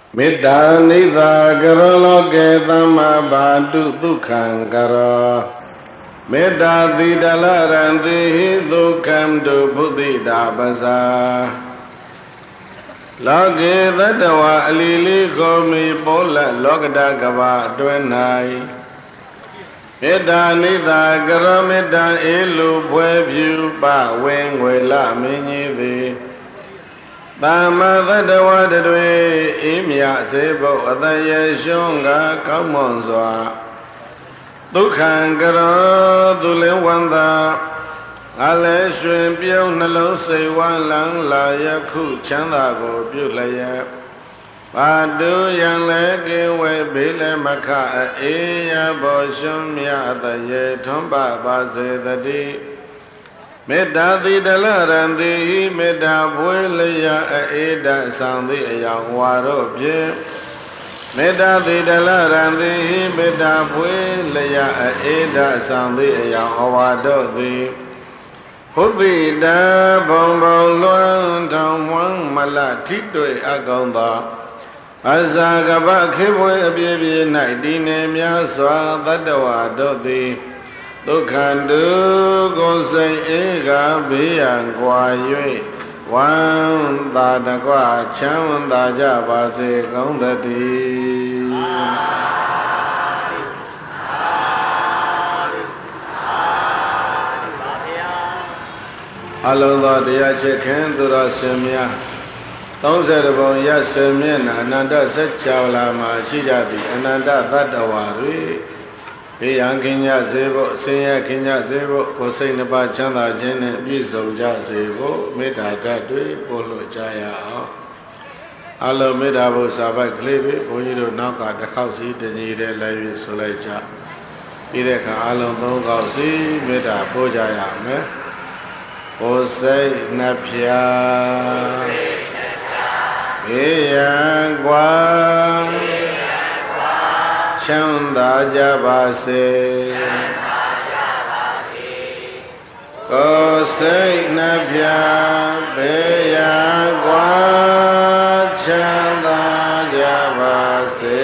မေတ္တာနိဒာကရောလောကေသမ္မာဘာတုဒုက္ခံကရောမေတ္တာသီတလရံတိဟိဒုက္ခံတုဘုဒ္ဓိတာပဇာလောကေသတ္တဝါအလီလီကိုမီပေါ်လက်လောကတကဘာအတွင်း၌မေတ္တာနိဒာကရောမေတ္တာအေလူဖွဲဖြူပဝင်းငွေလမင်းကြီးသည်သမ္မာသတ္တဝါတွေအေးမြစေဖို့အတရေရှုံးကကောင်းမွန်စွာဒုက္ခံကရောသူလင်းဝန္တာအလဲရွှင်ပြုံးနှလုံးစိတ်ဝမ်းလန်းလာယခုချမ်းသာကိုပြုလျက်ဘာတုယံလဲကင်းဝဲဘေးလည်းမခအေးရဘောရှုံးမြအတရေထွန်းပါစေတည်းမေတ္တာသီတလရံတိမေတ္တာဘွေလျာအေဒဆောင်သည့်အယောင်ဝါတို့ဖြင့်မေတ္တာသီတလရံတိမေတ္တာဘွေလျာအေဒဆောင်သည့်အယောင်ဝါတို့သည်ဘုဒ္ဓိတဘုံဘုံလွန်းထောင်မွန်းမလထိတွေ့အကောင်သောအဇာကပခေဘွေအပြည့်ပြည့်၌တည်နေများစွာတတ္တဝါတို့သည်ဒုက္ခတုကိုယ်စိတ်အေကဘေးရန်ကွာ၍ဝမ်းသာတကွချမ်းသာကြပါစေကောင်းသတည်းအလုံးသောတရားချစ်ခင်သူတော်ရှင်များ30ဘုံရစေမျက်နှာအနန္တစัจ java လာမှာရှိကြသည့်အနန္တသတ္တဝါတွေဘေးရန်ကင်းကြစေဖို့ဆင်းရဲကင်းကြစေဖို့ကိုယ်စိတ်နှပါချမ်းသာခြင်းနဲ့ပြည့်စုံကြစေဖို့မေတ္တာဓာတ်တွေပို့လို့ကြရအောင်အလုံးမေတ္တာဘုရားပိုက်ကလေးပဲဘုန်းကြီးတို့နောက်ကတစ်ခေါက်စီတညီတဲ့လိုက်ပြီးဆိုလိုက်ကြပြီးတဲ့အခါအလုံး3ခေါက်စီမေတ္တာပို့ကြရမယ်ကိုယ်စိတ်နှပြဘေးရန်ကွာချမ်းသာကြပါစေကိုယ်စိတ်နှပြဘေးရန်ကွာချမ်းသာကြပါစေ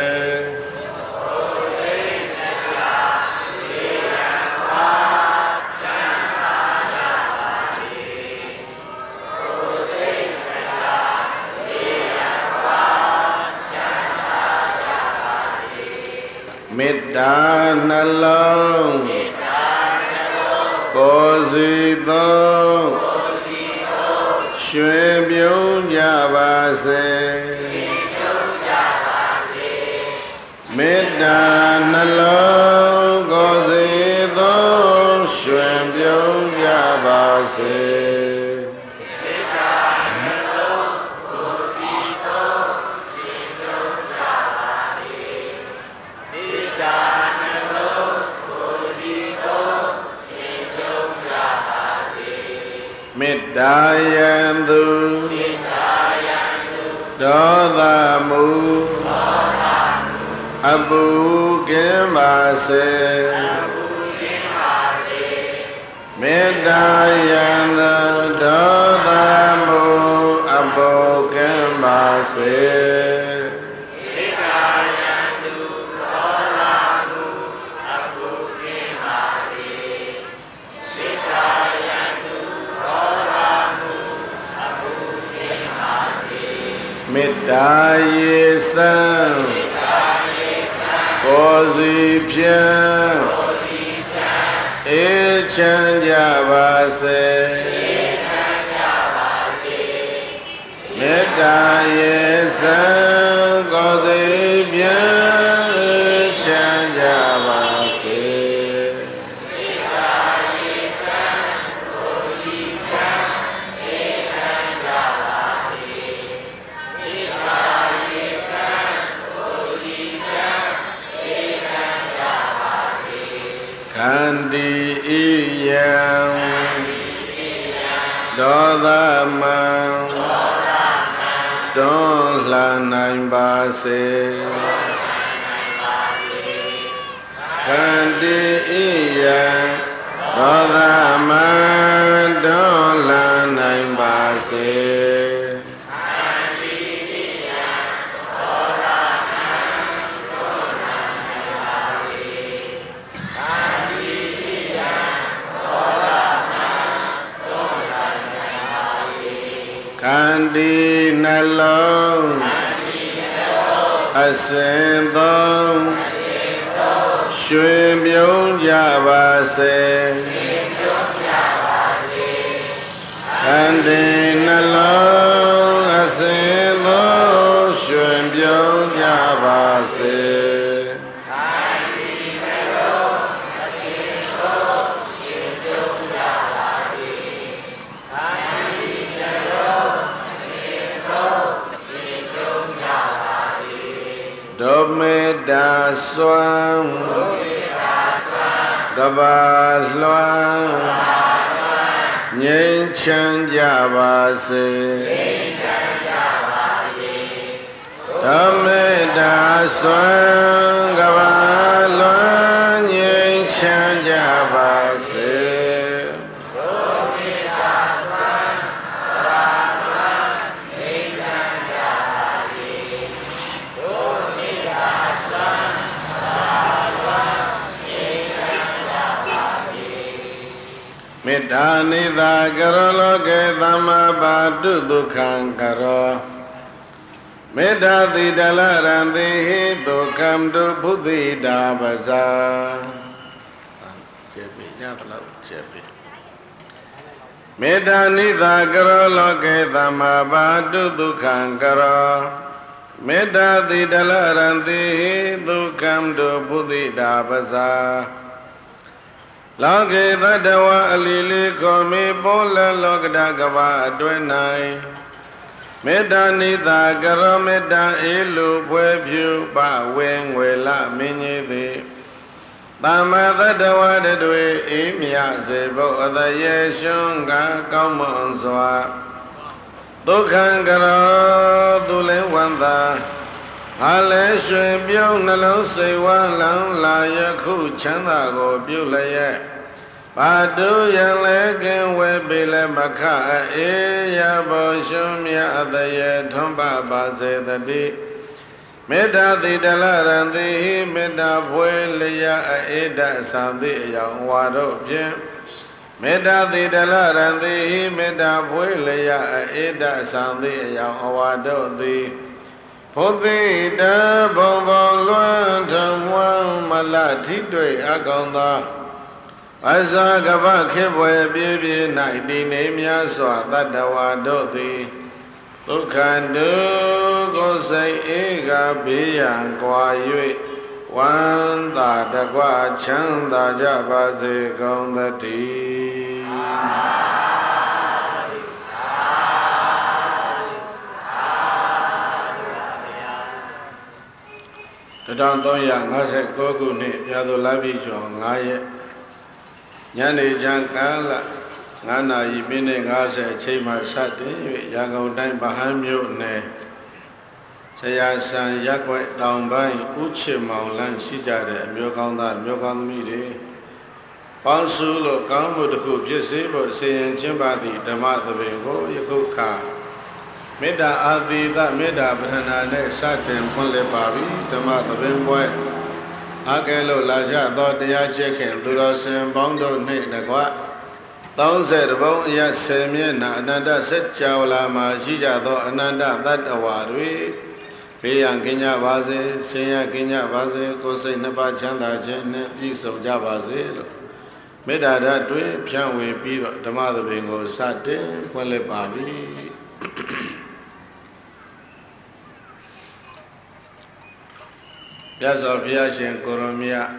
မေတ္တာနှလုံးကိုယ်စီသောရွှင်ပြုံးကြပါစေမေတ္တာနှလုံးကိုယ်စီသောရွှင်ပြုံးကြပါစေမေတ္တာယံသူဒေါသမူအပုကင်းပါစေမေတ္တာယံသူဒေါသမူအပုကင်းပါစေမေတ္တာယေသံကိုယ်စီဖြင့်အေးချမ်းကြပါစေမေတ္တာယေသံကိုယ်စီဖြင့်အေးချမ်းကြပါစေခန္တီဣယံဒေါသမံတွန်းလှန်နိုင်ပါစေခန္တီဣယံဒေါသမံတွန်းလှန်နိုင်ပါစေခန္တီနှလုံးအစဉ်သုံးရွှင်ပြုံးကြပါစေခန္တီနှလုံးအစဉ်သုံးရွှင်ပြုံးကြပါစေဒုမေတ္တာစွမ်းကဘာလွှမ်းငြိမ်းချမ်းကြပါစေဒုမေတ္တာစွမ်းကဘာလွှမ်းငြိမ်းချမ်းကြပါစေမေတ္တာနိသာကရောလောကေသမ္မာပါတုဒုက္ခံကရောမေတ္တာတိတလရံတိဟိဒုက္ခံတုဘုဒ္ဓိတာပဇာကျေပိညဘလောက်ကျေပိမေတ္တာနိသာကရောလောကေသမ္မာပါတုဒုက္ခံကရောမေတ္တာတိတလရံတိဟိဒုက္ခံတုဘုဒ္ဓိတာပဇာလောကေသတ္တဝါအလီလီကိုမေပေါ်လလောကတကဘာအတွင်း၌မေတ္တာနိသာကရောမေတ္တာအေလူဖွဲဖြူပဝေငွေလမင်းကြီးသည်သမ္မာသတ္တဝါတွေအေးမြစေဖို့အတရေရှုံးကကောင်းမွန်စွာဒုက္ခံကရောသူလင်းဝန္တာဟာလဲရွှင်ပြုံးနှလုံးစိတ်ဝမ်းလောင်လာယခုချမ်းသာကိုပြုလျက်ဘာတုယံလဲကင်ဝဲပေလဲမခအေးရဘောရှုံးမြအတရေထွန်းပပါစေတတိမေတ္တာတိတလရံတိမေတ္တာဖွယ်လျာအေဒသံတိအယောင်ဝါတို့ဖြင့်မေတ္တာတိတလရံတိမေတ္တာဖွယ်လျာအေဒသံတိအယောင်ဝါတို့သည်ဘုဒ္ဓိတဘုံဘုံလွမ်းထမွမ်းမလထိတွေ့အကောင်သောအဇာကပခေဘွယ်ပြေးပြေး၌ဒီနေများစွာတတ္တဝါတို့သည်ဒုက္ခတုကိုစိတ်ဧကဘေးရန်ကွာ၍ဝမ်းသာတကွချမ်းသာကြပါစေကုန်သတည်း1359ခုနှစ်ပြာသိုလပြည့်ကျော်9ရက်ညနေချမ်းကာလ9နာရီမိနစ်50အချိန်မှစတင်၍ရန်ကုန်တိုင်းဗဟန်းမြို့နယ်ဆရာဆန်ရက်ွက်တောင်ပိုင်းဥချစ်မောင်လန်းရှိကြတဲ့အမျိုးကောင်းသားမျိုးကောင်းသမီးတွေပေါင်းစုလို့ကောင်းမှုတစ်ခုဖြစ်စေဖို့ဆင်ရင်ကျင့်ပါသည့်ဓမ္မသဘင်ကိုယခုခါမေတ္တာအာသီသမေတ္တာပထနာနဲ့စတင်ဖွင့်လှစ်ပါပြီဓမ္မသဘင်ပွဲအကဲလို့လာကြသောတရားချစ်ခင်သူတော်စင်ပေါင်းတို့နှင့်တကွ30ဘုံအရ10မျက်နှာအနန္တစัจ java လာမှာရှိကြသောအနန္တတတ္တဝါတွေဘေးရန်ကင်းကြပါစေဆင်းရဲကင်းကြပါစေကိုယ်စိတ်နှစ်ပါးချမ်းသာခြင်းနဲ့ပြည့်စုံကြပါစေလို့မေတ္တာဓာတ်တွေဖြန့်ဝေပြီးတော့ဓမ္မသဘင်ကိုစတင်ဖွင့်လှစ်ပါပြီမြတ်စွာဘုရားရှင်ကိုရောမြတ်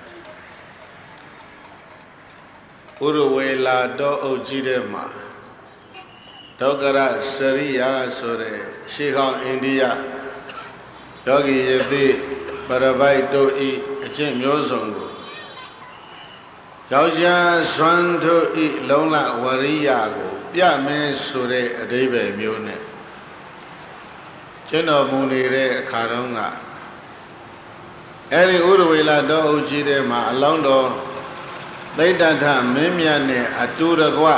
ဥရဝေလာတောအုပ်ကြီးတဲ့မှာဒုက္ခရစရိယာဆိုတဲ့ရှေးခေါင်းအိန္ဒိယယောဂီယသိပရပိုက်တို့ဤအကျင့်မျိုးစုံကိုယောက်ျားစွမ်းတို့ဤလုံလဝရိယကိုပြမင်းဆိုတဲ့အဓိပ္ပာယ်မျိုးနဲ့ကျွန်တော်မူနေတဲ့အခါတုန်းကအဲဒီဥရဝေလာတောအုပ်ကြီးတဲ့မှာအလောင်းတော်သိတ္တထမင်းမြတ်နဲ့အတူတကွ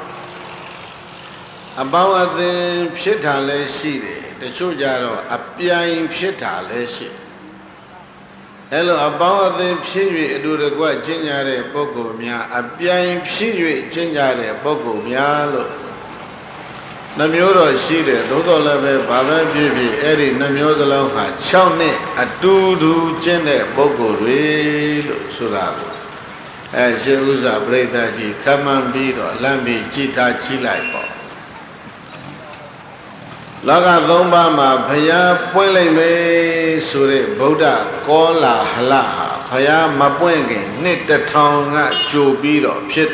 အပေါင်းအသင်းဖြစ်တာလည်းရှိတယ်တချို့ကြတော့အပြိုင်ဖြစ်တာလည်းရှိအဲလိုအပေါင်းအသင်းဖြစ်၍အတူတကွကျင့်ကြတဲ့ပုဂ္ဂိုလ်များအပြိုင်ဖြစ်၍ကျင့်ကြတဲ့ပုဂ္ဂိုလ်များလို့ Namuro she the Dodolave Baba Bibi Eri Namyozalo had Chowne a do gender Bogo Surago. As she was a breda ji, come and beat or lambi chita chilaipo. Laga Dombama, Paya Pueleme Sure Boda, Kola Hala, Paya Mapuenge, knit the tongue at Jubiro, Pit.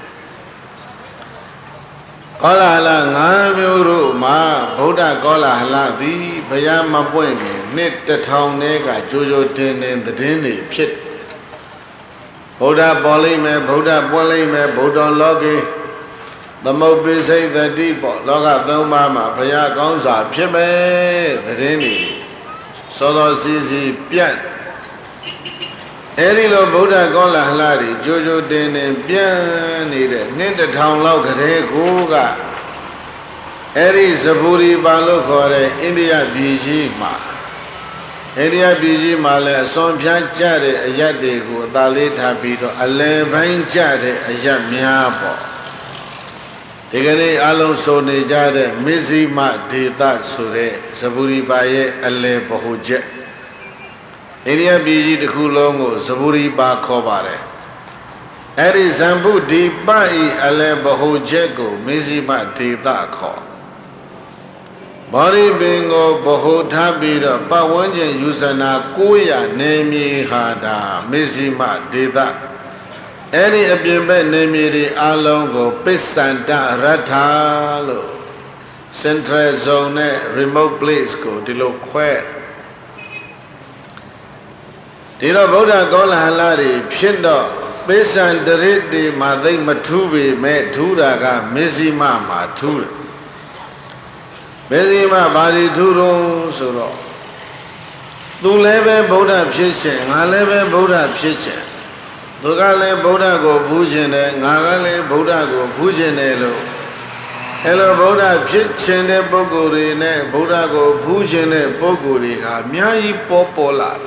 Kola Hala, Namuru, Ma, Boda Kola Hala, the Paya Mapuenge, knit the tongue nega, Jojo Tin and the Dindi, Pit. Boda Bolime, Boda Bolime, Boda Logi. The Mobi say the deep, Loga Domama, Paya Gonza, Pieme, the Dini, Solo Zizi, Pian. Erilo Buddha Gola Halari, Jojo Dene, Pian, near the town Loga, Guga. Eri Zaburi Balokore, India Bijima. India Bijima, Son Pian Chade, Yadego, Dalit Habito, Alevain Chade, Yamiabo. Tegane alon so ne jade Mizima Dita Sure Saburi Baye Ale Bahuje India Biji de Kulongo Saburi Ba Kobare Eri Zambu Di Bai Ale Bahujego Mizima Dita Ko Bari Bingo Bahotabira Bawanjan Yusana Kuya Nemi Hada Mizima Dita Any abimbe nemiri alongo Pisanta Ratalo Central Zone Remote Place Go Dilo Kwe Dilo Boda Gola Halari Pindo Pisandriti Madai Matubi Me Turaga Mizima Matura Mizima Badi Turo Suro Tulebe Boda Pitchen Alebe Boda Pitchen Dugale Boda go Bujene, Nagale Boda go Bujenelo. Hello Boda Pitchen de Bogorine, Boda go Bujene Bogoriha, Miai Popola.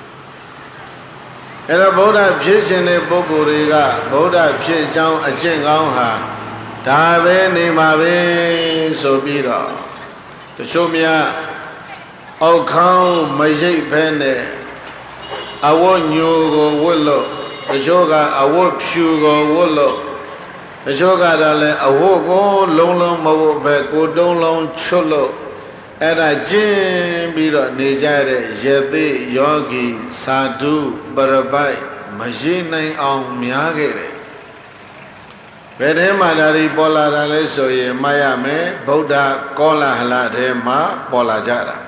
Hello Boda Pitchen de Bogoriga, Boda Pitchang a Jengauha, Dave Nimabe Sobira. The Shomia Okang Majik Pene. I want you go willow. The yoga, a walk sugar, willow. The yoga, a walk, long, mo, back, go down long, cholo. And I jim be the Nijare, Yeti, Yogi, Sadhu, Barabai, machine on Miyagi. When him Adari Bola Raleso, Mayame, Boda, Kola Halade, Ma, Bola Jara.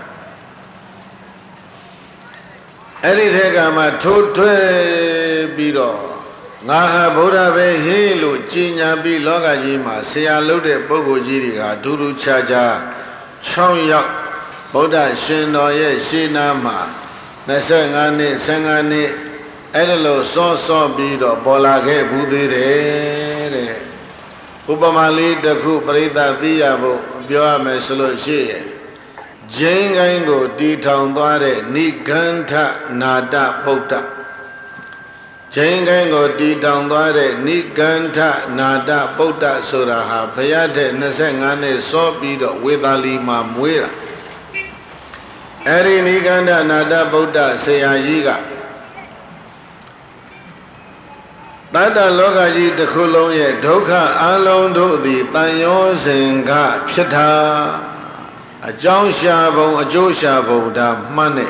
Anything my two biro. Naha Buddha be hilu, Chinya be logajima, Sia Lude Bogo Jiriga, Duru Chaja, Chong Yak, Buddha Shindo Ye Shinama, Nasangani, Sangani, Edelo So Bido, Bolage Budire, Ubamali, the Ku Brita Diabo, Bioa Mesolo Shie. Jengango di town dware ni ganta nada bauta. Jengango di town dware ni ganta nada bauta suraha payate nasangane so bido wedali ma muera. Eri ni ganta nada bauta seyayiga. Tata lokaji dekulong ye dhoka along do di tanyo senga pshata. A John Shabon, a Joe Shabon, da money.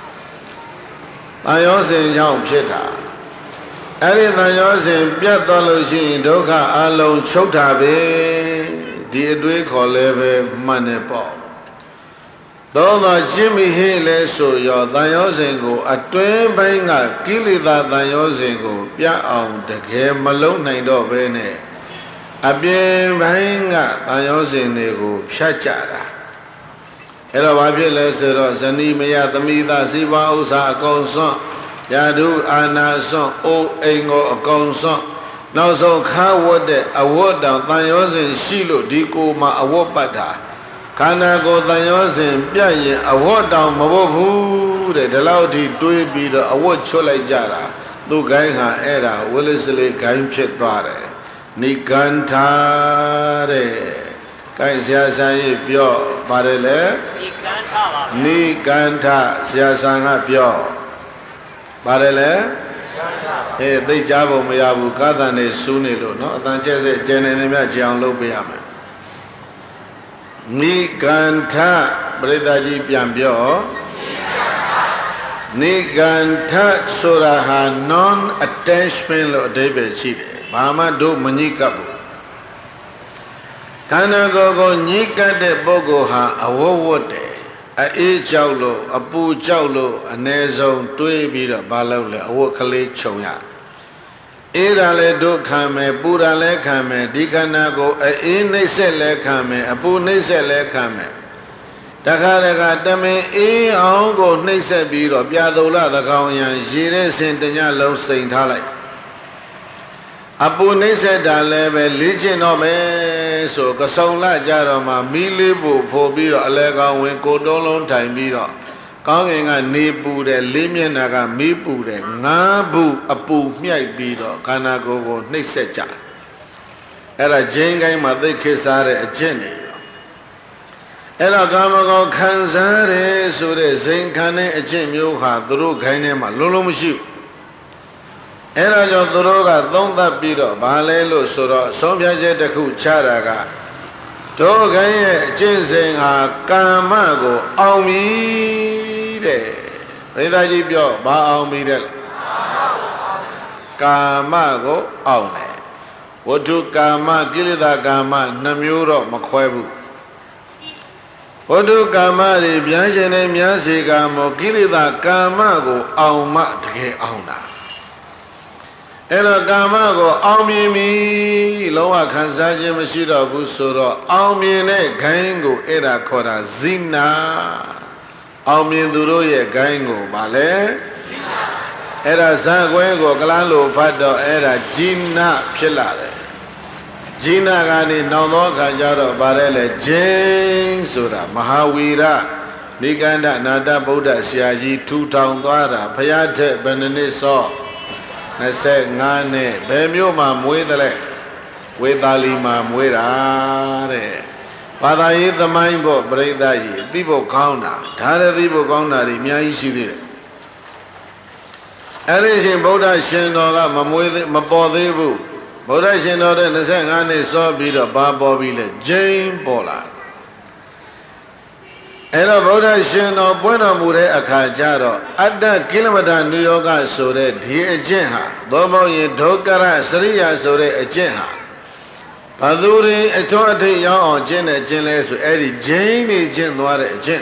I also in Young Pita. Anything I also in Piatology, Doka, alone, Chotabe, dear Drake or Leve, money pop. Though the Jimmy Hill, so your Diosengo, a twin banger, Kili that Diosengo, Pia on the game Malone night of Bene. A bien banger, Diosenego, Piachara. Hello, I feel less Zani Maya, the Mida, Siva, Usa, Gonson, Yadu, Anna, son, O Engo, a Gonson. Now, so Kawade, a word down, Thayosin, Shilo, Diko, Ma, a wopata. Kana go Thayosin, Piaye, a word down, Mabovu, the Lauti, Dui, a word Chola Jara, Do Gaiha, Era, Willisly, Gaim Chet Bare, Nikantare. ကိုင်ဆရာဆန်ကြီးပြောပါတယ်လေနိကန္ထဆရာဆန်ကပြောပါတယ်လေသိကြဖို့မရဘူးကာသန်နေစူးနေလို့နော်အတန်ကျဲစဲကျန်နေနေမြကြအောင်လုပ်ပေးရမယ်နိကန္ထပရိသတ်ကြီးပြန်ပြောနိကန္ထဆိုတာဟာ non attachment လို့အဓိပ္ပာယ်ရှိတယ်ဘာမှတို့မညှိကပ်ဘူးခန္ဓာကိုယ်ကိုညှိကပ်တဲ့ပုဂ္ဂိုလ်ဟာအဝတ်ဝတ်တယ်အေးကြောက်လို့အပူကြောက်လို့အ ਨੇ ဆုံးတွေးပြီးတော့ဘာလုပ်လဲအဝတ်ကလေးခြုံရအေးတာလည်းတို့ခံမယ်ပူတာလည်းခံမယ်ဒီခန္ဓာကိုယ်အေးနှိမ့်ဆက်လည်းခံမယ်အပူနှိမ့်ဆက်လည်းခံမယ်တခါတခါတမင်အေးအောင်ကိုနှိမ့်ဆက်ပြီးတော့ပြာသုလသကောင်ရံရေတဲ့စင်တညလုံးစိန်ထားလိုက်အပူနှိမ့်ဆက်တာလည်းပဲလေ့ကျင့်တော့မယ်ဆိုကစုံလာကြတော့မှမီးလေးဖို့ဖို့ပြီးတော့အလဲကောင်ဝင်ကိုတုံးလုံးထိုင်ပြီးတော့ကောင်းကင်ကနေပူတယ်လေးမျက်နှာကမီးပူတယ်ငါးဘူးအပူမြှိုက်ပြီးတော့ခန္ဓာကိုယ်ကိုနှိမ့်ဆက်ကြအဲ့ဒါဂျင်းကိုင်းမှာသိခေစားတဲ့အကျင့်တွေအဲ့တော့ကာမဂုဏ်ခံစားတယ်ဆိုတဲ့ဇိမ်ခံတဲ့အကျင့်မျိုးဟာသူတို့ခိုင်းထဲမှာလုံးလုံးမရှိဘူးအဲ့ဒါကြောင့်သူတို့ကသုံးသပ်ပြီးတော့ဘာလဲလို့ဆိုတော့ဆုံးဖြတ်ချက်တစ်ခုချတာကတို့ခိုင်းရဲ့အကျင့်စဉ်ဟာကာမကိုအောင်ပြီတဲ့ပရိသတ်ကြီးပြောဘာအောင်ပြီတဲ့ကာမကိုအောင်တယ်ဝတ္ထုကာမကိလေသာကာမနှစ်မျိုးတော့မခွဲဘူးဝတ္ထုကာမတွေပြန်ရှင်နေများစီကာမောကိလေသာကာမကိုအောင်မှတကယ်အောင်တာအဲ့တော့ကာမကိုအောင်မြင်ပြီလုံးဝခံစားခြင်းမရှိတော့ဘူးဆိုတော့အောင်မြင်တဲ့ဂိုင်းကိုအဲ့ဒါခေါ်တာဇိနာအောင်မြင်သူတို့ရဲ့ဂိုင်းကိုဗာလဲအဲ့ဒါဇာကွဲကိုကလန်းလို့ဖတ်တော့အဲ့ဒါဂျိနာဖြစ်လာတယ်ဂျိနာကနေနောက်သောအခါကျတော့ဗာလဲလေဂျင်းဆိုတာမဟာဝီရနိကန္ဒနာတဗုဒ္ဓဆရာကြီးထူထောင်သွားတာဘုရားထက်ဘယ်နှစ်စော25နှစ်ဘယ်မြို့မှာမွေးတယ်လဲဝေသာလီမှာမွေးတာတဲ့ဘာသာရေးသမိုင်းဖို့ပြိဿကြီးသိဖို့ကောင်းတာဒါရသိဖို့ကောင်းတာတွေအများကြီးရှိသေးတယ်အဲ့ဒီရှင်ဗုဒ္ဓရှင်တော်ကမပေါ်သေးဘူးဗုဒ္ဓရှင်တော်တဲ့25နှစ်စောပြီးတော့ဘာပေါ်ပြီလဲဂျိန်းပေါ်လာအဲ့တော့ဗုဒ္ဓရှင်တော်ပွင့်တော်မူတဲ့အခါကျတော့အတ္တကိလမတနုယောဂဆိုတဲ့ဒီအကျင့်ဟာသို့မဟုတ်ရင်ဒုက္ခရစရိယာဆိုတဲ့အကျင့်ဟာဘသူတွေအထွတ်အထိပ်ရောက်အောင်ကျင့်တဲ့ကျင့်လဲဆိုအဲ့ဒီဂျိန်းနေကျင့်သွားတဲ့အကျင့်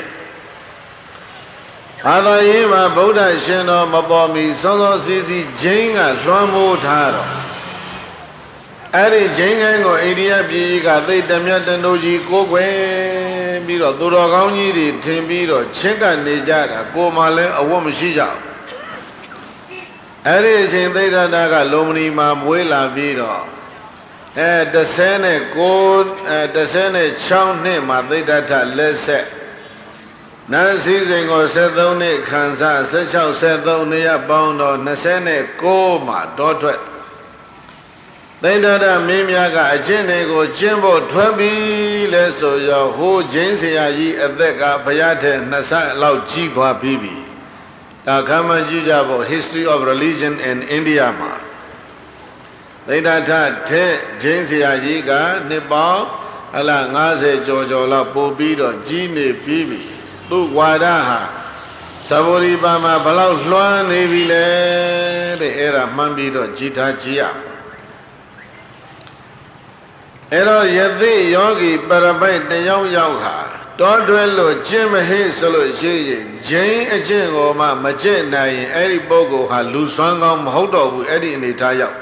ဘာသာရေးမှာဗုဒ္ဓရှင်တော်မပေါ်မီစောစောစီးစီးဂျိန်းကလွှမ်းမိုးထားတော့အဲ့ဒီဂျိန်းကိုအိန္ဒိယပြည်ကသိတမြတ်တနိုးကြီးကိုယ်ွယ်ပြီးတော့သူတော်ကောင်းကြီးတွေထင်ပြီးတော့ချစ်ကနေကြတာကိုမှလည်းအဝတ်မရှိကြဘူးအဲ့ဒီအချိန်သိဒ္ဓတာကလုံမဏီမှာမွေးလာပြီးတော့16နှစ်မှာသိဒ္ဓထလက်ဆက်နန်းစည်းစိမ်ကို73နှစ်ခန်းစား16 73နှစ်ရပေါင်းတော့29မှာတောထွက်သိဒ္ဓတာမင်းများကအကျင့်တွေကိုကျင့်ဖို့ထွက်ပြီးလဲဆိုရောဟိုဂျင်းဆရာကြီးအသက်ကဘုရားထက်2ဆလောက်ကြီးသွားပြီးပြီဒါခမ်းမကြည့်ကြဖို့ History of Religion in India မှာသိဒ္ဓထတဲ့ဂျင်းဆရာကြီးကနှစ်ပေါင်း50ကျော်လောက်ပို့ပြီးတော့ကြီးနေပြီးပြီသူ့ဝါဒဟာသဘောရိပါမှာဘလောက်လွှမ်းနေပြီလဲတဲ့အဲ့ဒါမှန်းပြီးတော့ကြည်ထားကြည့်ရအဲ့တော့ယသိယောဂီပရပိုက်တယောက်ယောက်ဟာတောတွဲလို့ကျင့်မဟိဆိုလို့ရှိရင်ဂျိန်းအကျင့်ကိုမှမကျင့်နိုင်ရင်အဲ့ဒီပုဂ္ဂိုလ်ဟာလူဆွမ်းကောင်းမဟုတ်တော့ဘူးအဲ့ဒီအနေထားရောက်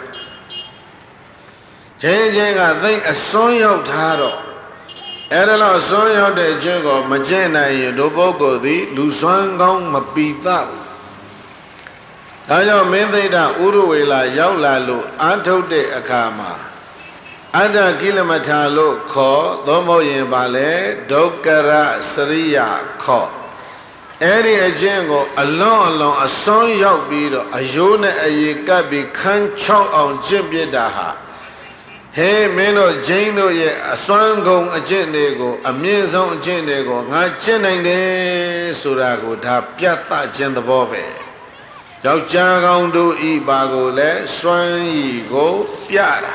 ဂျိန်းကသိအစွန်းရောက်ထားတော့အဲ့ဒါလို့စွန်းရောက်တဲ့အကျင့်ကိုမကျင့်နိုင်ရင်ဒုပုဂ္ဂိုလ်သည်လူဆွမ်းကောင်းမပီသဘူးဒါကြောင့်မင်းသိဒ္ဓဥရဝေလာရောက်လာလို့အာထုတ်တဲ့အခါမှာအတ္တကိလမထာလို့ခေါ်သို့မဟုတ်ရင်ပါလေဒုက္ခရစရိယာခေါ်အဲ့ဒီအချင်းကိုအလွန်အစွန်းရောက်ပြီးတော့အယိုးနဲ့အရေကပ်ပြီးခန်းချောက်အောင်ကျင့်ပြစ်တာဟာ Hey, meno jendo ye a swan gong a jendego, a mizon jendego, not jenning surago, da piata jen the bobe. Yao jang do e bago le, swan ye go, piara.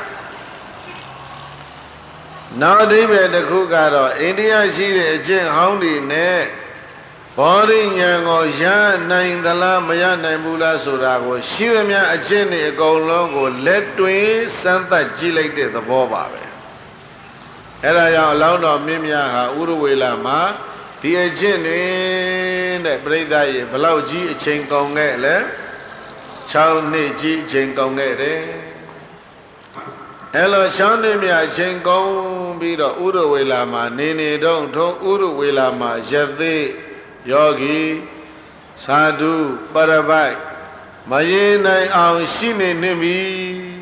Now they were the cookado, India she a jen houndy ne. Boring young or yan nine the la mayana mula surago, shivamia a jenny go longo, let to it Santa Gilate the boba. Era allowed of Mimia Uruwela ma, the jenny that breda below G chain gongele, chow ne G chain gongele. Hello, Chandemia chain gong be the Uruwela ma, Nene don't talk Uruwela ma, Jade. Yogi, Sadhu, Parabai, Mayena, our Shine Nimi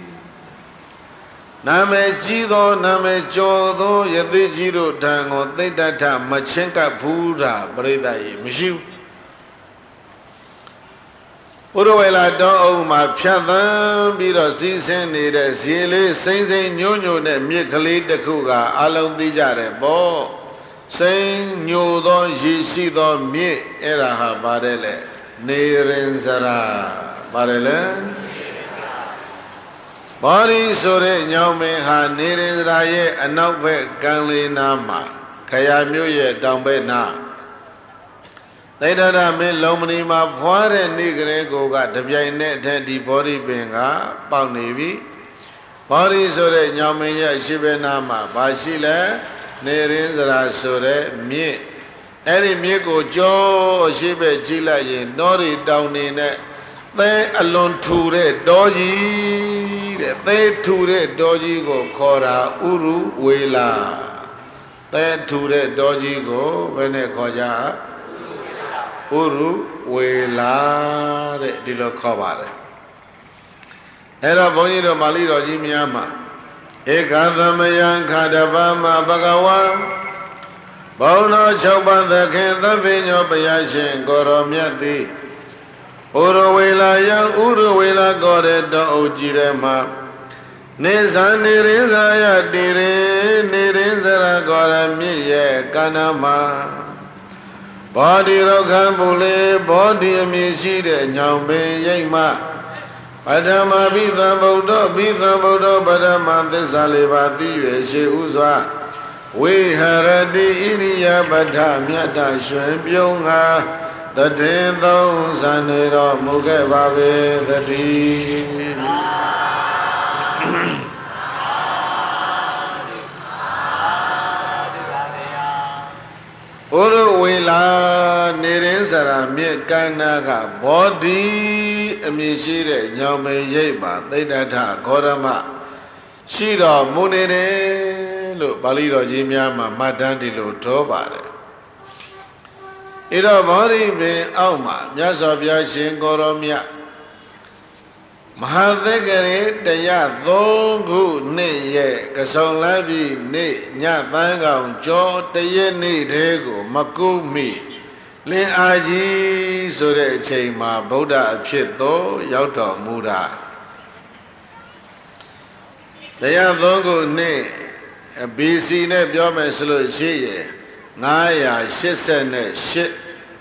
Name Jido, Name Jodo, Yadijiro Tango, Data, Machenka Buddha, Breda, Mishu Uruela don't my Piathan, Bida Season, Nida, Sile, Saints and Nuno, Mikali, the Kuga, Alon Dijare, Bo. Saying new don she don me eraha barele Nerenzara barele Bari sore nyaume ha Nerenzara ye anokbe ganli nama Kaya myoye dambe na Taidada me lomani ma pware nigre goga Dabjai ne di body benga Pao nevi Bari sore nyaume ye shibe nama Bashile Nerenzara sore me Eri me go jo shibe jila ye nori down in it They alone ture doji They ture doji go kora uru wela They ture doji go vene koja uru wela Dilo kobare Era bonito maliro jimiama Ekadamayan Kadabama Bhagawan Bono Choban the Kenta Vino Bayashin Goromyati Uruwela Yang Uruwela Gore Do Ojirema Nizan Nirizaya Dire Nirizara Gore Miye Kanama Body Rokambule Body Mishide Nyambe Yema Padama Bidha Bodho Padama Desalivati She Uzwa We Haradi Iriya Bata Myata Shuen Pyonga The 10,000 Muge Babe the Tea Uruwela Nerenzara Mikanaga Body Mishire Nyame Yeba Dedata Gorama Shiro Munere Lo Balido Jimiama Madandi Lo Tobare Iro Bari Be Auma Myasabya Shin Goromya Mahadegare Daya Dongu Ne Ye Kasong Labi Ne Nya Tangao Jo Deye Ne Dego Makumi Lin Aji Sore Chema Buddha Pshito Yauto Muda Daya Dongu Ne BC Ne Byome Sulu Shiye Naya Shisen Shit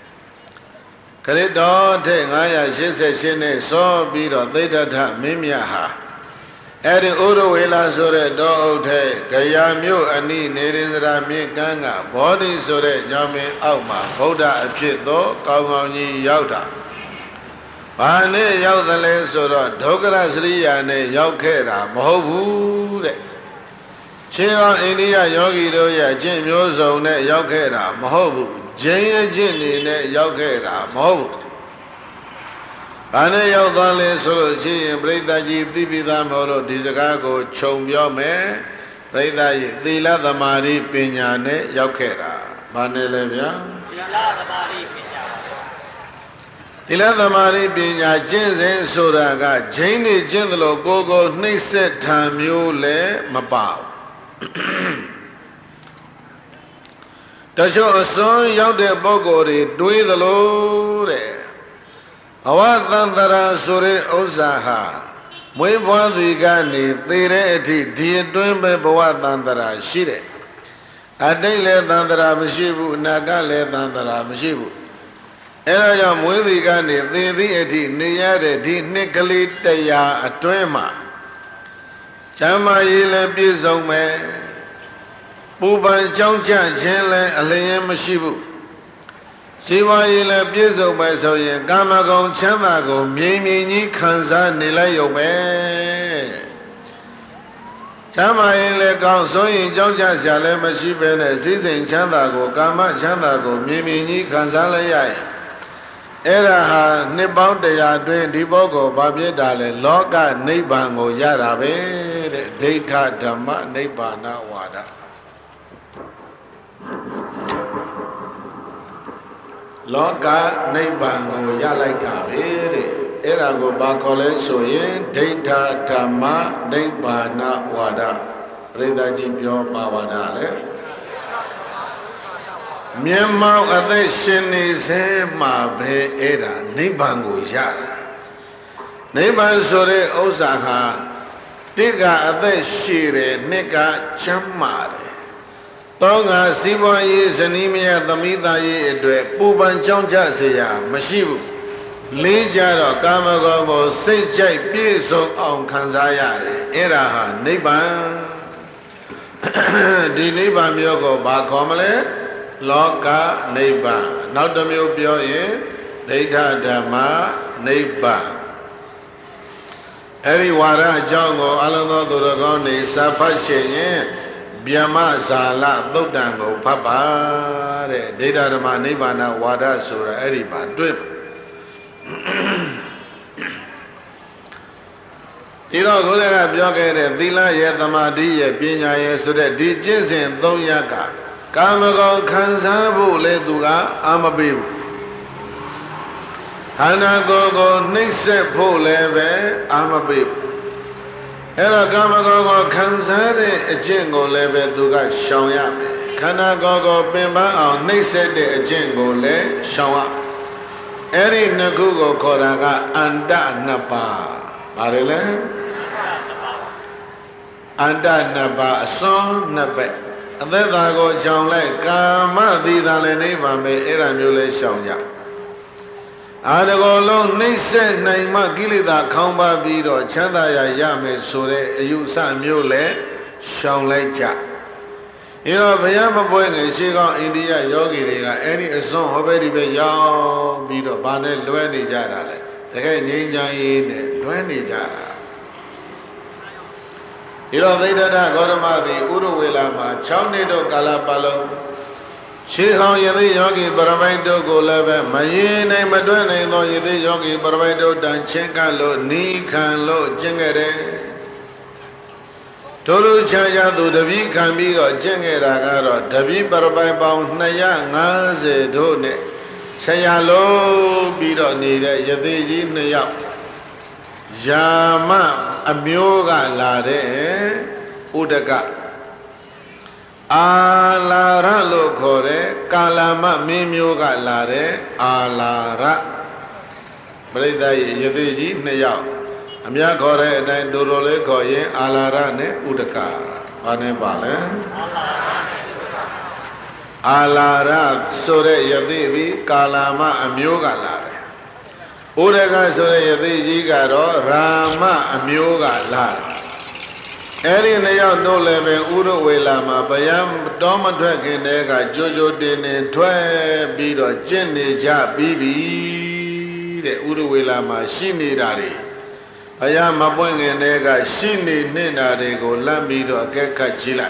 Kalido te ngaya shise shine so biro Dedata Mimyaha Eri Uruwela sore do ote Gaya myo ani Nerenzara Mikanga Body sore Nyame Auma Buddha Apshito Kaungaunyi Yauta Bane Yautale soro Dhokara Sriya ne Yaukera Mahobu de Chiwa India Yogi Doya Jin Myozo ne Yaukera Mahobu Jaya Jini ne Yaukera Mahobu Bane Yautale soro Chi Breda Ji Dibida Moro Dizagago Chombyo me Breda Ji Tila Damari Pinya ne Yaukera Bane Lebya Tila Damari Pinya Jinsen Soraga Jini Jindalo Gogo Nise Tamyu Le Mapao Tasho Ason Yaude Bogori Dui the Lord Awatandara Sure Ozaha မွေးဖွားစီကနေသေတဲ့အထိဒီအတွင်းပဲဘဝတန်တရာရှိတယ်အတိတ်လည်းတန်တရာမရှိဘူးအနာဂတ်လည်းတန်တရာမရှိဘူးအဲဒါကြောင့်မွေးစီကနေသေသည့်အထိနေရတဲ့ဒီနှစ်ကလေး100အတွင်းမှာကျမ်းမာရေးလည်းပြည့်စုံမယ်ပူပန်ကြောင်းကြခြင်းလည်းအလျင်မရှိဘူးစီဝါရေးလည်းပြည့်စုံမယ်ဆိုရင်ကာမဂုဏ်ချမ်းသာကိုမြင်မြင်ကြီးခံစားနေလိုက်ရုံပဲချမ်းသာရင်လည်းကောင်းဆိုရင်ကြောင်းကြစရာလည်းမရှိပဲနဲ့စည်းစိမ်ချမ်းသာကိုကာမချမ်းသာကိုမြင်မြင်ကြီးခံစားလိုက်ရရင်အဲ့ဒါဟာနှစ်ပေါင်း100အတွင်းဒီဘောကိုဘာဖြစ်တာလဲလောကနိဗ္ဗာန်ကိုရတာပဲတဲ့ဒိဋ္ဌဓမ္မနိဗ္ဗာန်ဝါဒလောကနိဗ္ဗာန်ကိုရလိုက်တာပဲတဲ့အဲ့ဒါကိုဘာခေါ်လဲဆိုရင်ဒိဋ္ဌဓမ္မနိဗ္ဗာန်ဝါဒပရိသတ်ကြီးပြောပါဝါဒလဲမြတ်မောင်အသက်ရှင်နေစေမှာပဲအဲ့ဒါနိဗ္ဗာန်ကိုရတာနိဗ္ဗာန်ဆိုတဲ့ဥစ္စာဟာတစ်ကအသက်ရှိတယ်နှစ်ကချမ်းမာတယ်တောကစီးပွားရေးဇနီးမယားသမီးသားရေးအတွက်ပူပန်ကြောင်းကြเสียမရှိဘူးလေးကြတော့ကာမဂုဏ်ကိုစိတ်ကြိုက်ပြည့်စုံအောင်ခံစားရတယ်အဲ့ဒါဟာနိဗ္ဗာန်ဒီနိဗ္ဗာန်မျိုးကိုဘာခေါ်မလဲလောကနိဗ္ဗာန်နောက်တစ်မျိုးပြောရင်ဒိဋ္ဌဓမ္မနိဗ္ဗာန်အဲ့ဒီဝါဒအကြောင်းကိုအလုံးသောသူတော်ကောင်းတွေစာဖတ်ချင်ရင်ဗျမဇာလသုတ်တံကိုဖတ်ပါတဲ့ဒိဋ္ဌဓမ္မနိဗ္ဗာန်ဝါဒဆိုတာအဲ့ဒီပါတွေ့ပါဒီတော့ခေါင်းကပြောခဲ့တဲ့သီလရဲ့သမာဓိရဲ့ပညာရဲ့ဆိုတဲ့ဒီကျင့်စဉ်3ရပ်ကကာမဂုဏ်ခံစားဖို့လေသူကအာမပေးဘူးခန္ဓာကိုယ်ကိုနှိမ့်ဆက်ဖို့လည်းပဲအာမပေးဘူးအဲ့တော့ကာမဂုဏ်ကိုခံစားတဲ့အကျင့်ကိုလည်းပဲသူကရှောင်ရမယ်ခန္ဓာကိုယ်ကိုပင်ပန်းအောင်နှိမ့်ဆက်တဲ့အကျင့်ကိုလည်းရှောင်ရအဲ့ဒီနှစ်ခုကိုခေါ်တာကအန္တနှစ်ပါးပါတယ်လေအန္တနှစ်ပါးအစွန်းနှစ်ဘက်အသက်သာကိုကြောင်လိုက်ကာမသီတာလည်းနိဗ္ဗာန်ပဲအဲ့ဒါမျိုးလဲရှောင်ကြအာတကောလုံးနှိမ့်ဆက်နိုင်မှကိလေသာခေါင်းပါပြီးတော့ချမ်းသာရမယ်ဆိုတဲ့အယူဆမျိုးလဲရှောင်လိုက်ကြဒီတော့ဘုရားမပွဲငယ်ရှေးကောင်းအိန္ဒိယယောဂီတွေကအဲ့ဒီအစွန်းဟောပဲဒီပဲရောက်ပြီးတော့ဗာနဲ့လွဲနေကြတာလေတကယ်ငြိမ်းချမ်းရေးနဲ့လွဲနေကြတာဒီတော့သိဒ္ဓဂေါတမသည်ဥရဝေလာမှာ6နှစ်တော့ကာလပတ်လုံးရှေးဟောင်းယသိယောဂီပရမိတ်တို့ကိုလည်းပဲမရင်နိုင်မတွဲနိုင်သောယသိယောဂီပရမိတ်တို့တန်ချင်းကလို့နီးခံလို့ကျင့်ခဲ့တယ်တို့လူချာချာသူတပည့်ခံပြီးတော့ကျင့်ခဲ့တာကတော့တပည့်ပရပိုင်ပေါင်း250တို့နဲ့ဆရာလုံးပြီးတော့နေတဲ့ယသိကြီး2ယောက်ယာမအမျိုးကလာတဲ့ဥဒကအာလာရလို့ခေါ်တဲ့ကာလမမင်းမျိုးကလာတဲ့အာလာရပရိသတ်ရဲ့ယသိကြီး2ယောက်အများခေါ်တဲ့အတိုင်းတို့တို့လေးခေါ်ရင်အာလာရနဲ့ဥဒကဘာနဲ့ပါလဲအာလာရဆိုတဲ့ယသိသည်ကာလမအမျိုးကလာတယ်ဥဒကဆိုတဲ့ယသိကြီးကတော့ရာမအမျိုးကလာတယ်အဲ့ဒီနှစ်ယောက်တို့လည်းပဲဥရဝေလာမှာဗျာတော်မထွက်ခင်တည်းကကြိုကြိုတင်တင်ထွက်ပြီးတော့ကျင့်နေကြပြီးပြီတဲ့ဥရဝေလာမှာရှိနေတာတွေဗျာမပွင့်ခင်တည်းကရှိနေနေတာတွေကိုလမ်းပြီးတော့အကဲခတ်ကြည့်လိုက်